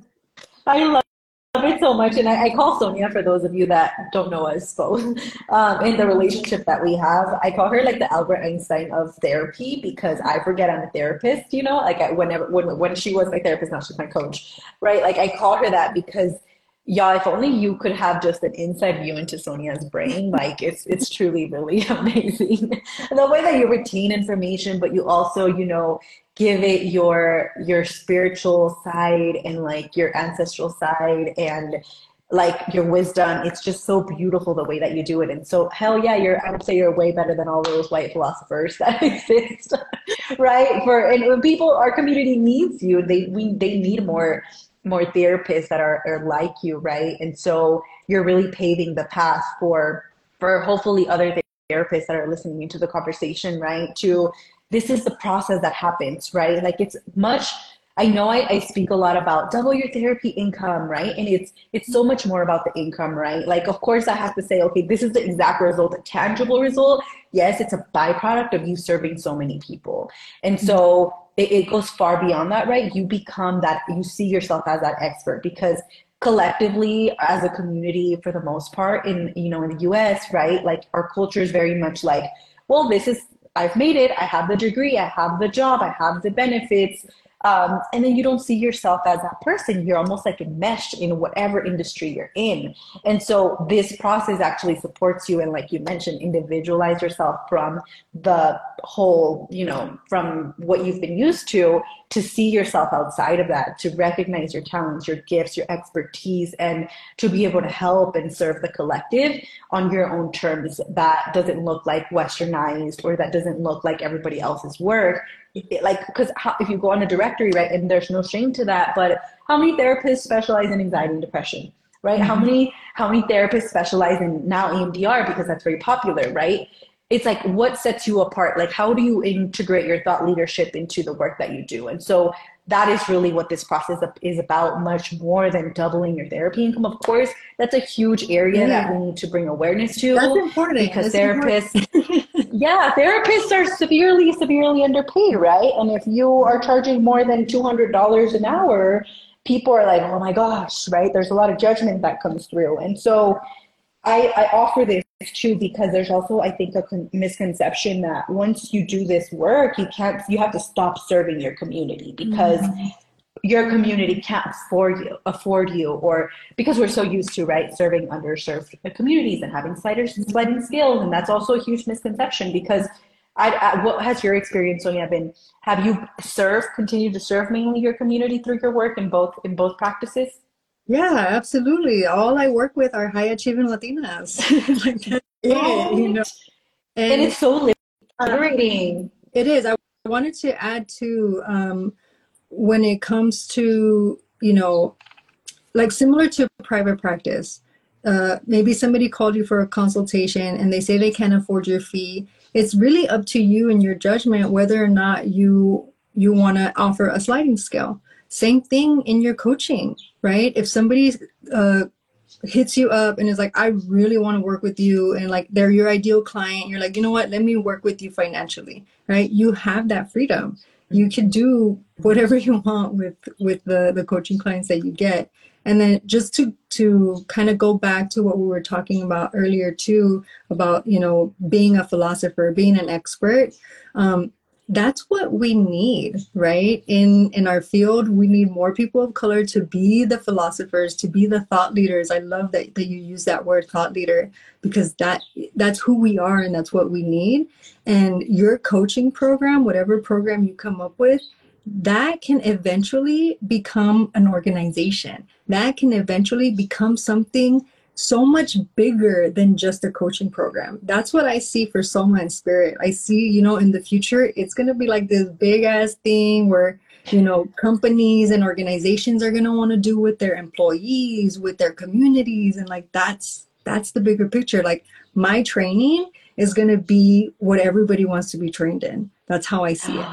I love it so much. And I, I call Sonia, for those of you that don't know us both, um, in the relationship that we have, I call her like the Albert Einstein of therapy, because I forget I'm a therapist, you know, like I, whenever, when, when she was my therapist, now she's my coach, right? Like I call her that because, yeah, if only you could have just an inside view into Sonia's brain, like it's it's truly really amazing. And the way that you retain information, but you also, you know, give it your your spiritual side and like your ancestral side, and like your wisdom. It's just so beautiful the way that you do it. And so hell yeah, you're, I would say you're way better than all those white philosophers that exist, right? For, and when people, our community needs you, they, we, they need more, more therapists that are, are like you, right? And so you're really paving the path for, for hopefully other therapists that are listening to the conversation, right? To, this is the process that happens, right? Like it's much, I know I, I speak a lot about double your therapy income, right? And it's it's so much more about the income, right? Like, of course, I have to say, okay, this is the exact result, the tangible result. Yes, it's a byproduct of you serving so many people. And so it, it goes far beyond that, right? You become that, you see yourself as that expert, because collectively as a community, for the most part, in, you know, in the U S, right? Like our culture is very much like, well, this is, I've made it, I have the degree, I have the job, I have the benefits. Um, and then you don't see yourself as that person. You're almost like enmeshed in whatever industry you're in. And so this process actually supports you. And like you mentioned, individualize yourself from the whole, you know, from what you've been used to, to see yourself outside of that, to recognize your talents, your gifts, your expertise, and to be able to help and serve the collective on your own terms that doesn't look like westernized, or that doesn't look like everybody else's work. It, like, because if you go on a directory, right, and there's no shame to that, but how many therapists specialize in anxiety and depression, right? Mm-hmm. How many how many therapists specialize in now E M D R, because that's very popular, right? It's like, what sets you apart? Like, how do you integrate your thought leadership into the work that you do? And so that is really what this process is about, much more than doubling your therapy income. Of course, that's a huge area yeah. that we need to bring awareness to. That's important. Because that's therapists, important. yeah, therapists are severely, severely underpaid, right? And if you are charging more than two hundred dollars an hour, people are like, oh my gosh, right? There's a lot of judgment that comes through. And so I, I offer this too, because there's also, I think, a con- misconception that once you do this work, you can't, you have to stop serving your community, because mm-hmm. your community can't afford you, afford you, or because we're so used to, right, serving underserved communities and having sliders, sliding scales. And that's also a huge misconception, because I, I, what has your experience, Sonia, been? Have you served, continued to serve mainly your community through your work in both, in both practices? Yeah, absolutely. All I work with are high achieving Latinas. Like that's oh, it, you know. And, and it's so liberating. It is. I wanted to add to um, when it comes to, you know, like similar to private practice, uh, maybe somebody called you for a consultation and they say they can't afford your fee. It's really up to you and your judgment whether or not you you want to offer a sliding scale. Same thing in your coaching, right? If somebody uh, hits you up and is like, I really want to work with you, and like they're your ideal client, you're like, you know what, let me work with you financially, right? You have that freedom. You can do whatever you want with with the, the coaching clients that you get. And then just to to kind of go back to what we were talking about earlier too, about, you know, being a philosopher, being an expert, um, that's what we need, right? In in our field, we need more people of color to be the philosophers, to be the thought leaders. I love that, that you use that word, thought leader, because that that's who we are and that's what we need. And your coaching program, whatever program you come up with, that can eventually become an organization. That can eventually become something so much bigger than just a coaching program. That's what I see for Soma and Spirit. I see, you know, in the future, it's going to be like this big ass thing where, you know, companies and organizations are going to want to do with their employees, with their communities. And like, that's, that's the bigger picture. Like my training is going to be what everybody wants to be trained in. That's how I see it.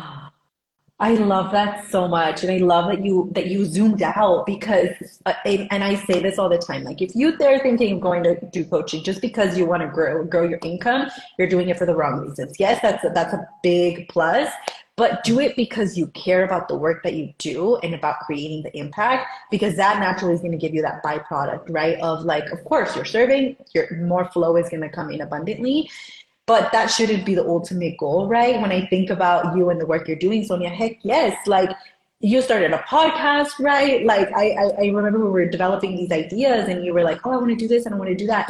I love that so much. And I love that you that you zoomed out, because, uh, and I say this all the time, like if you there thinking of going to do coaching just because you want to grow grow your income, you're doing it for the wrong reasons. Yes, that's a, that's a big plus, but do it because you care about the work that you do and about creating the impact, because that naturally is going to give you that byproduct, right? Of like, of course, you're serving, your more flow is going to come in abundantly. But that shouldn't be the ultimate goal, right? When I think about you and the work you're doing, Sonia, heck yes, like you started a podcast, right? Like I, I, I remember we were developing these ideas and you were like, oh, I want to do this and I want to do that. And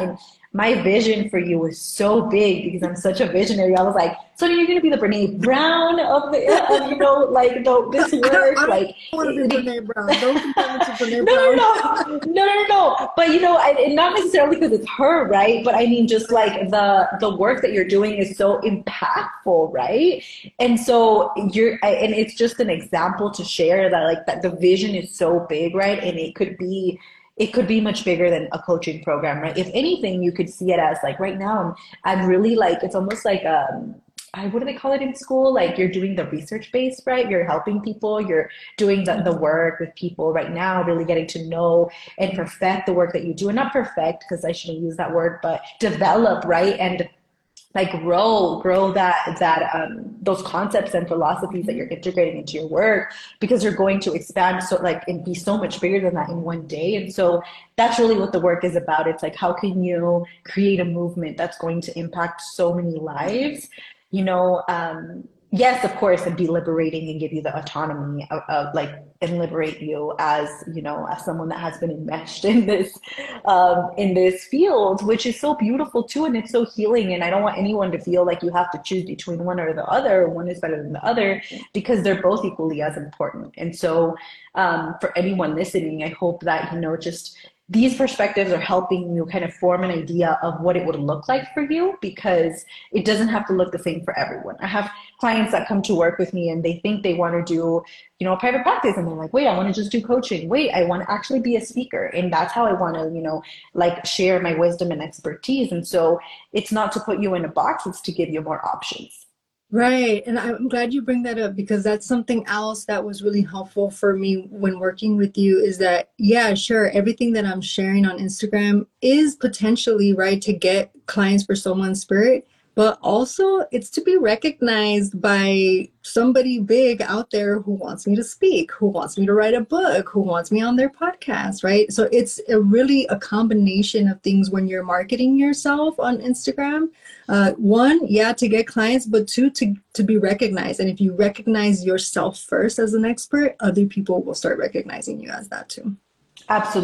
my vision for you was so big because I'm such a visionary. I was like, Sonia, you're going to be the Brene Brown of the, of, you know, like the, this work. I don't like, want to be Brene Brown. Don't compare me to Brene no, Brown. no, no, no, no, no. But you know, I, and not necessarily because it's her, right? But I mean, just like the the work that you're doing is so impactful, right? And so you're, I, and it's just an example to share that, like that the vision is so big, right? And it could be it could be much bigger than a coaching program, right? If anything, you could see it as like right now, I'm, I'm really like, it's almost like, um, I, what do they call it in school? Like you're doing the research base, right? You're helping people, you're doing the, the work with people right now, really getting to know and perfect the work that you do. And not perfect, because I shouldn't use that word, but develop, right? And like grow, grow that, that, um, those concepts and philosophies that you're integrating into your work, because you're going to expand so like and be so much bigger than that in one day. And so that's really what the work is about. It's like, how can you create a movement that's going to impact so many lives? You know, um, yes, of course, and be liberating and give you the autonomy of, of like, and liberate you as, you know, as someone that has been enmeshed in this, um, in this field, which is so beautiful too. And it's so healing. And I don't want anyone to feel like you have to choose between one or the other, one is better than the other, because they're both equally as important. And so, um, for anyone listening, I hope that, you know, just these perspectives are helping you kind of form an idea of what it would look like for you, because it doesn't have to look the same for everyone. I have clients that come to work with me and they think they want to do, you know, a private practice, and they're like, wait, I want to just do coaching. Wait, I want to actually be a speaker. And that's how I want to, you know, like share my wisdom and expertise. And so it's not to put you in a box, it's to give you more options. Right. And I'm glad you bring that up, because that's something else that was really helpful for me when working with you, is that, yeah, sure, everything that I'm sharing on Instagram is potentially right to get clients for Soul One Spirit, but also it's to be recognized by somebody big out there who wants me to speak, who wants me to write a book, who wants me on their podcast, right? So it's a really a combination of things when you're marketing yourself on Instagram. Uh, one, yeah, to get clients, but two, to, to be recognized. And if you recognize yourself first as an expert, other people will start recognizing you as that too. Absolutely.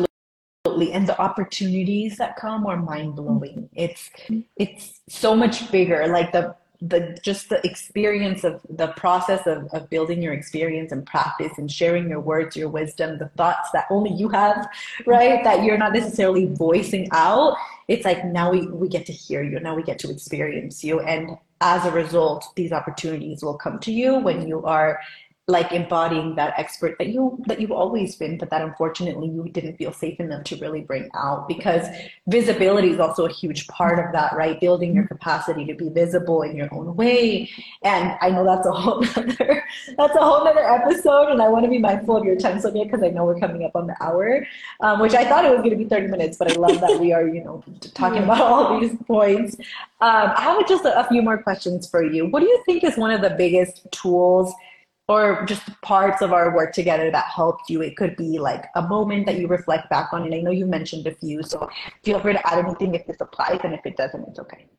And the opportunities that come are mind-blowing. It's it's so much bigger. Like the the just the experience of the process of, of building your experience and practice and sharing your words, your wisdom, the thoughts that only you have, right? That you're not necessarily voicing out. It's like now we, we get to hear you, now we get to experience you. And as a result, these opportunities will come to you when you are like embodying that expert that you that you've always been, but that unfortunately you didn't feel safe enough to really bring out, because visibility is also a huge part of that, right? Building your capacity to be visible in your own way. And I know that's a whole other that's a whole other episode, and I want to be mindful of your time, Sonia, because I know we're coming up on the hour, um, which I thought it was going to be thirty minutes, but I love that we are, you know, talking about all these points. Um, I have just a, a few more questions for you. What do you think is one of the biggest tools or just parts of our work together that helped you? It could be like a moment that you reflect back on, and I know you mentioned a few, so feel free to add anything if this applies, and if it doesn't, it's okay.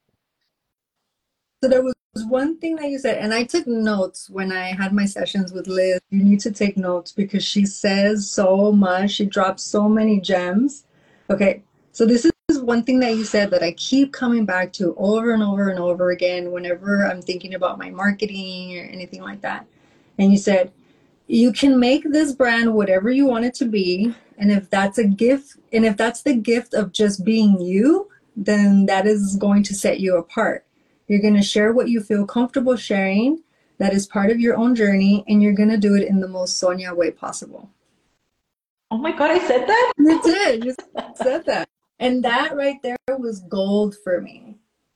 So there was one thing that you said, and I took notes when I had my sessions with Liz. You need to take notes because she says so much. She drops so many gems. Okay, so this is one thing that you said that I keep coming back to over and over and over again whenever I'm thinking about my marketing or anything like that. And you said, you can make this brand whatever you want it to be. And if that's a gift, and if that's the gift of just being you, then that is going to set you apart. You're going to share what you feel comfortable sharing. That is part of your own journey. And you're going to do it in the most Sonia way possible. Oh my God, I said that? You did. You said that. And that right there was gold for me.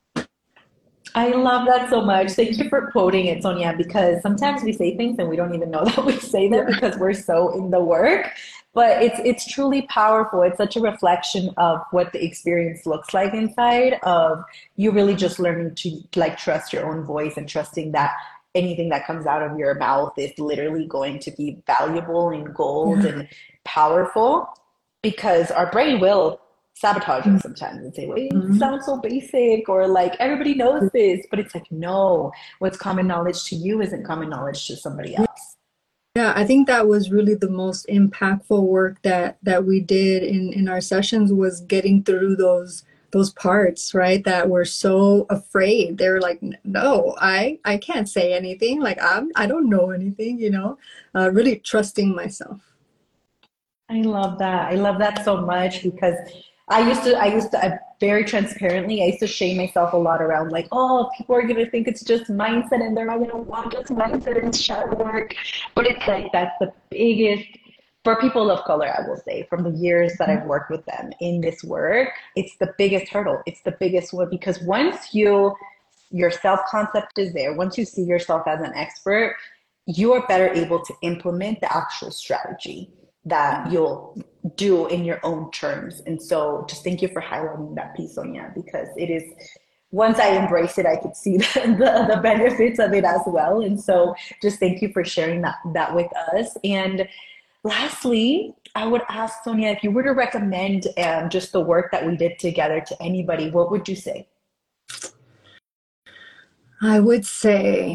I love that so much. Thank you for quoting it, Sonia, because sometimes we say things and we don't even know that we say them because we're so in the work. But it's it's truly powerful. It's such a reflection of what the experience looks like inside of you really just learning to like trust your own voice and trusting that anything that comes out of your mouth is literally going to be valuable and gold and powerful, because our brain will sabotage us sometimes and say, wait, it sounds so basic, or like everybody knows this, but it's like, no, what's common knowledge to you isn't common knowledge to somebody else. Yeah, I think that was really the most impactful work that that we did in in our sessions, was getting through those those parts, right, that were so afraid. They were like, no, I I can't say anything. Like I'm I don't know anything, you know. Uh, really trusting myself. I love that. I love that so much because I used to, I used to, I, very transparently, I used to shame myself a lot around like, oh, people are going to think it's just mindset and they're not going to want just mindset and shadow work. But it's like, that's the biggest, for people of color, I will say, from the years that I've worked with them in this work, it's the biggest hurdle. It's the biggest one because once you, your self-concept is there, once you see yourself as an expert, you are better able to implement the actual strategy that you'll do in your own terms. And so just thank you for highlighting that piece, Sonia, because it is, once I embrace it, I could see the, the, the benefits of it as well. And so just thank you for sharing that, that with us. And lastly, I would ask Sonia, if you were to recommend um, just the work that we did together to anybody, what would you say? I would say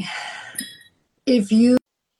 if you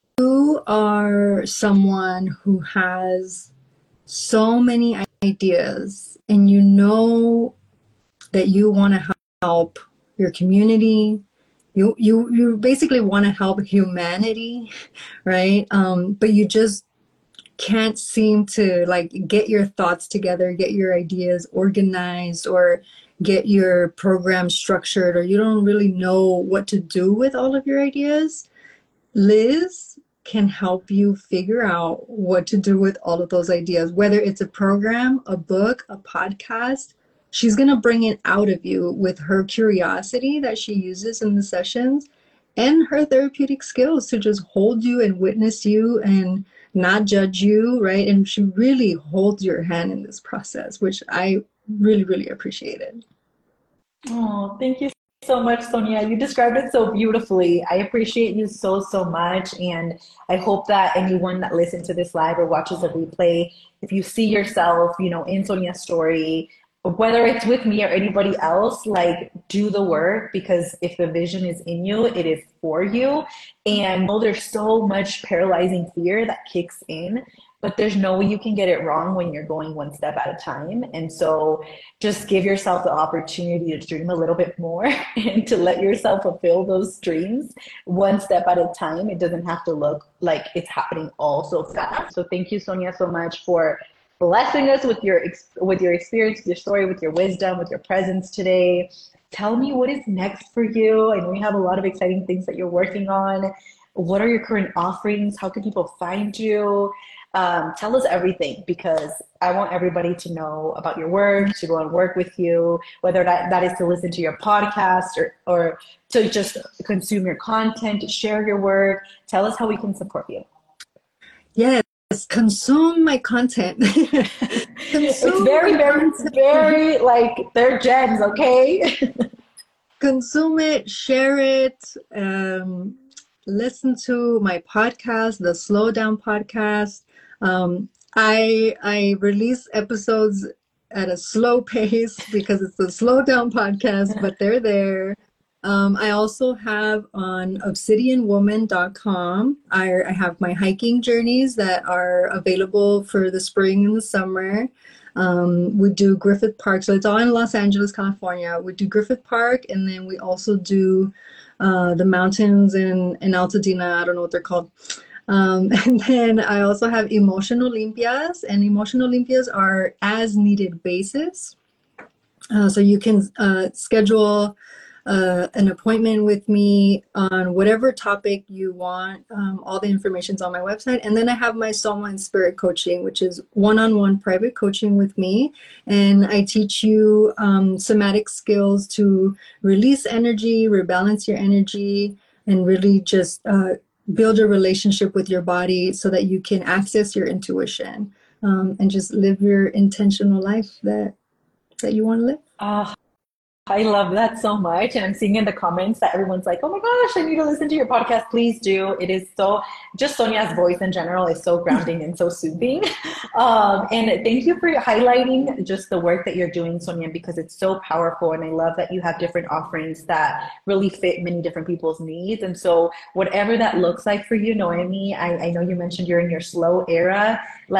are someone who has so many ideas and you know that you want to help your community, you you you basically want to help humanity, right? Um, but you just can't seem to like get your thoughts together, get your ideas organized, or get your program structured, or you don't really know what to do with all of your ideas. Liz can help you figure out what to do with all of those ideas, whether it's a program, a book, a podcast. She's going to bring it out of you with her curiosity that she uses in the sessions and her therapeutic skills to just hold you and witness you and not judge you, right? And she really holds your hand in this process, which I really, really appreciated. Oh, thank you so much, Sonia. You described it so beautifully. I appreciate you so, so much. And I hope that anyone that listens to this live or watches a replay, if you see yourself, you know, in Sonia's story, whether it's with me or anybody else, like do the work, because if the vision is in you, it is for you. And know there's so much paralyzing fear that kicks in, but there's no way you can get it wrong when you're going one step at a time. And so just give yourself the opportunity to dream a little bit more and to let yourself fulfill those dreams one step at a time. It doesn't have to look like it's happening all so fast. So thank you, Sonia, so much for blessing us with your with your experience, with your story, with your wisdom, with your presence today. Tell me what is next for you. I know you have a lot of exciting things that you're working on. What are your current offerings? How can people find you? Um, tell us everything, because I want everybody to know about your work, to go and work with you, whether that, that is to listen to your podcast or, or to just consume your content, to share your work. Tell us how we can support you. Yes. Consume my content. Consume it's very, very, very like they're gems, okay? Consume it, share it, um, listen to my podcast, the Slow Down podcast. Um, I I release episodes at a slow pace because it's the Slow Down podcast, but they're there. Um, I also have on obsidian woman dot com, I, I have my hiking journeys that are available for the spring and the summer. Um, we do Griffith Park, so it's all in Los Angeles, California. We do Griffith Park, and then we also do uh, the mountains in, in Altadena, I don't know what they're called. Um, and then I also have Emotion Olympias, and Emotion Olympias are as needed basis. Uh, so you can uh, schedule Uh, an appointment with me on whatever topic you want. Um, all the information's on my website. And then I have my Soma and Spirit coaching, which is one-on-one private coaching with me. And I teach you um, somatic skills to release energy, rebalance your energy, and really just uh, build a relationship with your body so that you can access your intuition um, and just live your intentional life that, that you want to live. Oh. I love that so much. And I'm seeing in the comments that everyone's like, oh my gosh, I need to listen to your podcast. Please do. It is so, just Sonia's voice in general is so grounding and so soothing. Um, and thank you for highlighting just the work that you're doing, Sonia, because it's so powerful. And I love that you have different offerings that really fit many different people's needs. And so whatever that looks like for you, Noemi, I, I know you mentioned you're in your slow era, like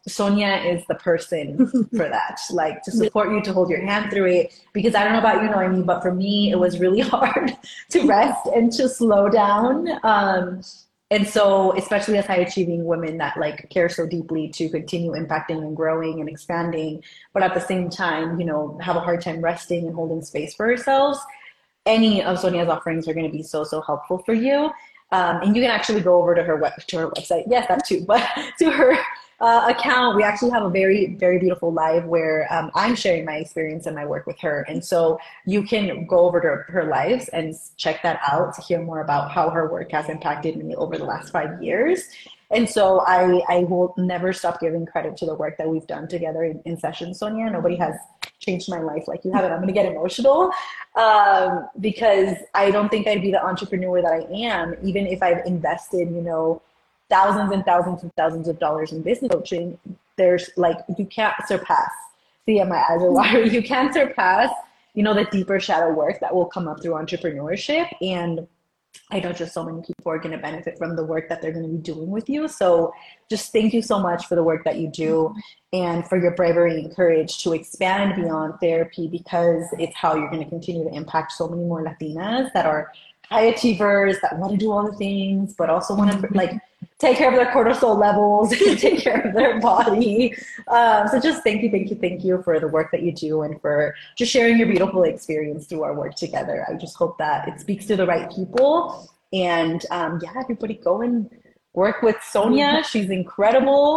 Sonia is the person for that, like to support you, to hold your hand through it. Because I don't know about you, Noemi, but for me, it was really hard to rest and to slow down. Um, and so, especially as high achieving women that like care so deeply to continue impacting and growing and expanding, but at the same time, you know, have a hard time resting and holding space for ourselves. Any of Sonia's offerings are going to be so, so helpful for you. Um, and you can actually go over to her web, to her website. Yes, that too, but to her uh, account. We actually have a very, very beautiful live where um, I'm sharing my experience and my work with her. And so you can go over to her lives and check that out to hear more about how her work has impacted me over the last five years. And so I, I will never stop giving credit to the work that we've done together in, in sessions, Sonia. Nobody has changed my life like you have, and I'm going to get emotional um, because I don't think I'd be the entrepreneur that I am, even if I've invested, you know, thousands and thousands and thousands of dollars in business coaching. There's like, you can't surpass, see, my eyes are watering, you can't surpass, you know, the deeper shadow work that will come up through entrepreneurship. And I know just so many people are going to benefit from the work that they're going to be doing with you. So just thank you so much for the work that you do and for your bravery and courage to expand beyond therapy, because it's how you're going to continue to impact so many more Latinas that are high achievers, that want to do all the things, but also want to like take care of their cortisol levels and take care of their body. Um, so just thank you, thank you, thank you for the work that you do and for just sharing your beautiful experience through our work together. I just hope that it speaks to the right people. And um, yeah, everybody go and work with Sonia. She's incredible.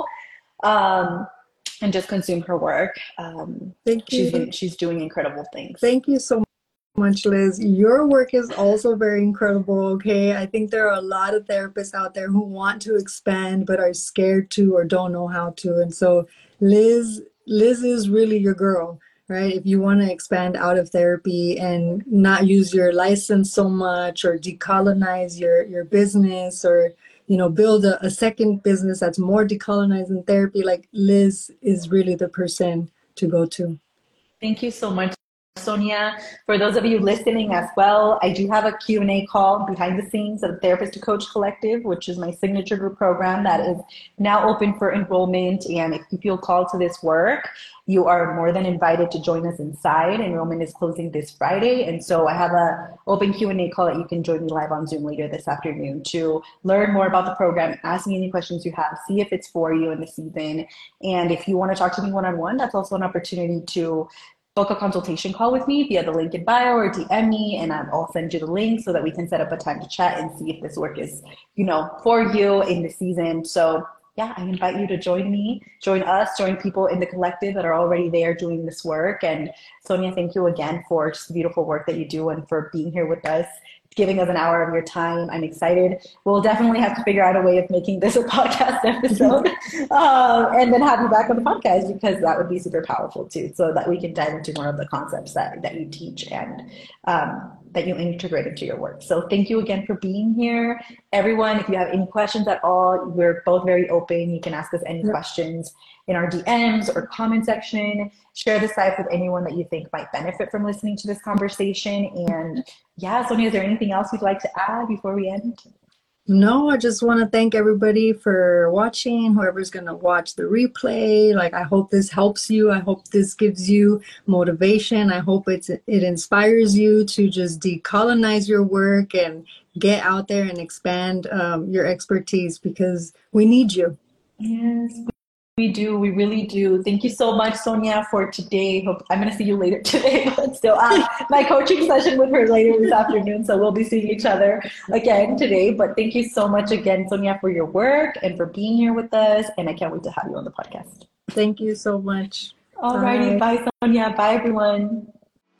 Um, and just consume her work. Um, thank you. She's, she's doing incredible things. Thank you so much. much, Liz. Your work is also very incredible. Okay, I think there are a lot of therapists out there who want to expand but are scared to or don't know how to. And so Liz, Liz is really your girl, right? If you want to expand out of therapy and not use your license so much, or decolonize your your business, or you know, build a, a second business that's more decolonized than therapy, like Liz is really the person to go to. Thank you so much, Sonia. For those of you listening as well, I do have a Q and A call behind the scenes of Therapist to Coach Collective, which is my signature group program that is now open for enrollment. And if you feel called to this work, you are more than invited to join us inside. Enrollment is closing this Friday. And so I have a open Q and A call that you can join me live on Zoom later this afternoon to learn more about the program, ask me any questions you have, see if it's for you in the season. And if you want to talk to me one-on-one, that's also an opportunity to book a consultation call with me via the link in bio or D M me, and I'll send you the link so that we can set up a time to chat and see if this work is, you know, for you in the season. So yeah, I invite you to join me, join us, join people in the collective that are already there doing this work. And Sonia, thank you again for just the beautiful work that you do and for being here with us, giving us an hour of your time. I'm excited. We'll definitely have to figure out a way of making this a podcast episode um, and then have you back on the podcast, because that would be super powerful too, so that we can dive into more of the concepts that, that you teach and um, that you integrate into your work. So thank you again for being here. Everyone, if you have any questions at all, we're both very open. You can ask us any questions in our D Ms or comment section. Share this live with anyone that you think might benefit from listening to this conversation. And yeah, Sonia, is there anything else you'd like to add before we end? No, I just want to thank everybody for watching, whoever's going to watch the replay. Like, I hope this helps you. I hope this gives you motivation. I hope it's, it inspires you to just decolonize your work and get out there and expand um, your expertise, because we need you. Yes, we do. We really do. Thank you so much, Sonia, for today. Hope I'm going to see you later today, but still uh, my coaching session with her later this afternoon. So we'll be seeing each other again today. But thank you so much again, Sonia, for your work and for being here with us. And I can't wait to have you on the podcast. Thank you so much. All righty. Bye. Bye, Sonia. Bye, everyone.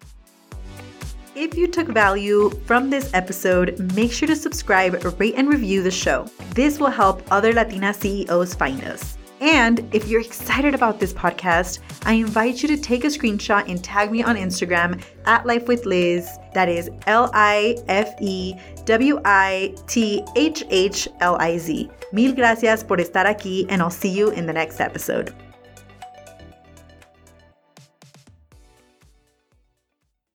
If you took value from this episode, make sure to subscribe, rate, and review the show. This will help other Latina C E Os find us. And if you're excited about this podcast, I invite you to take a screenshot and tag me on Instagram at Life with Liz. That is L I F E W I T H H L I Z. Mil gracias por estar aquí, and I'll see you in the next episode.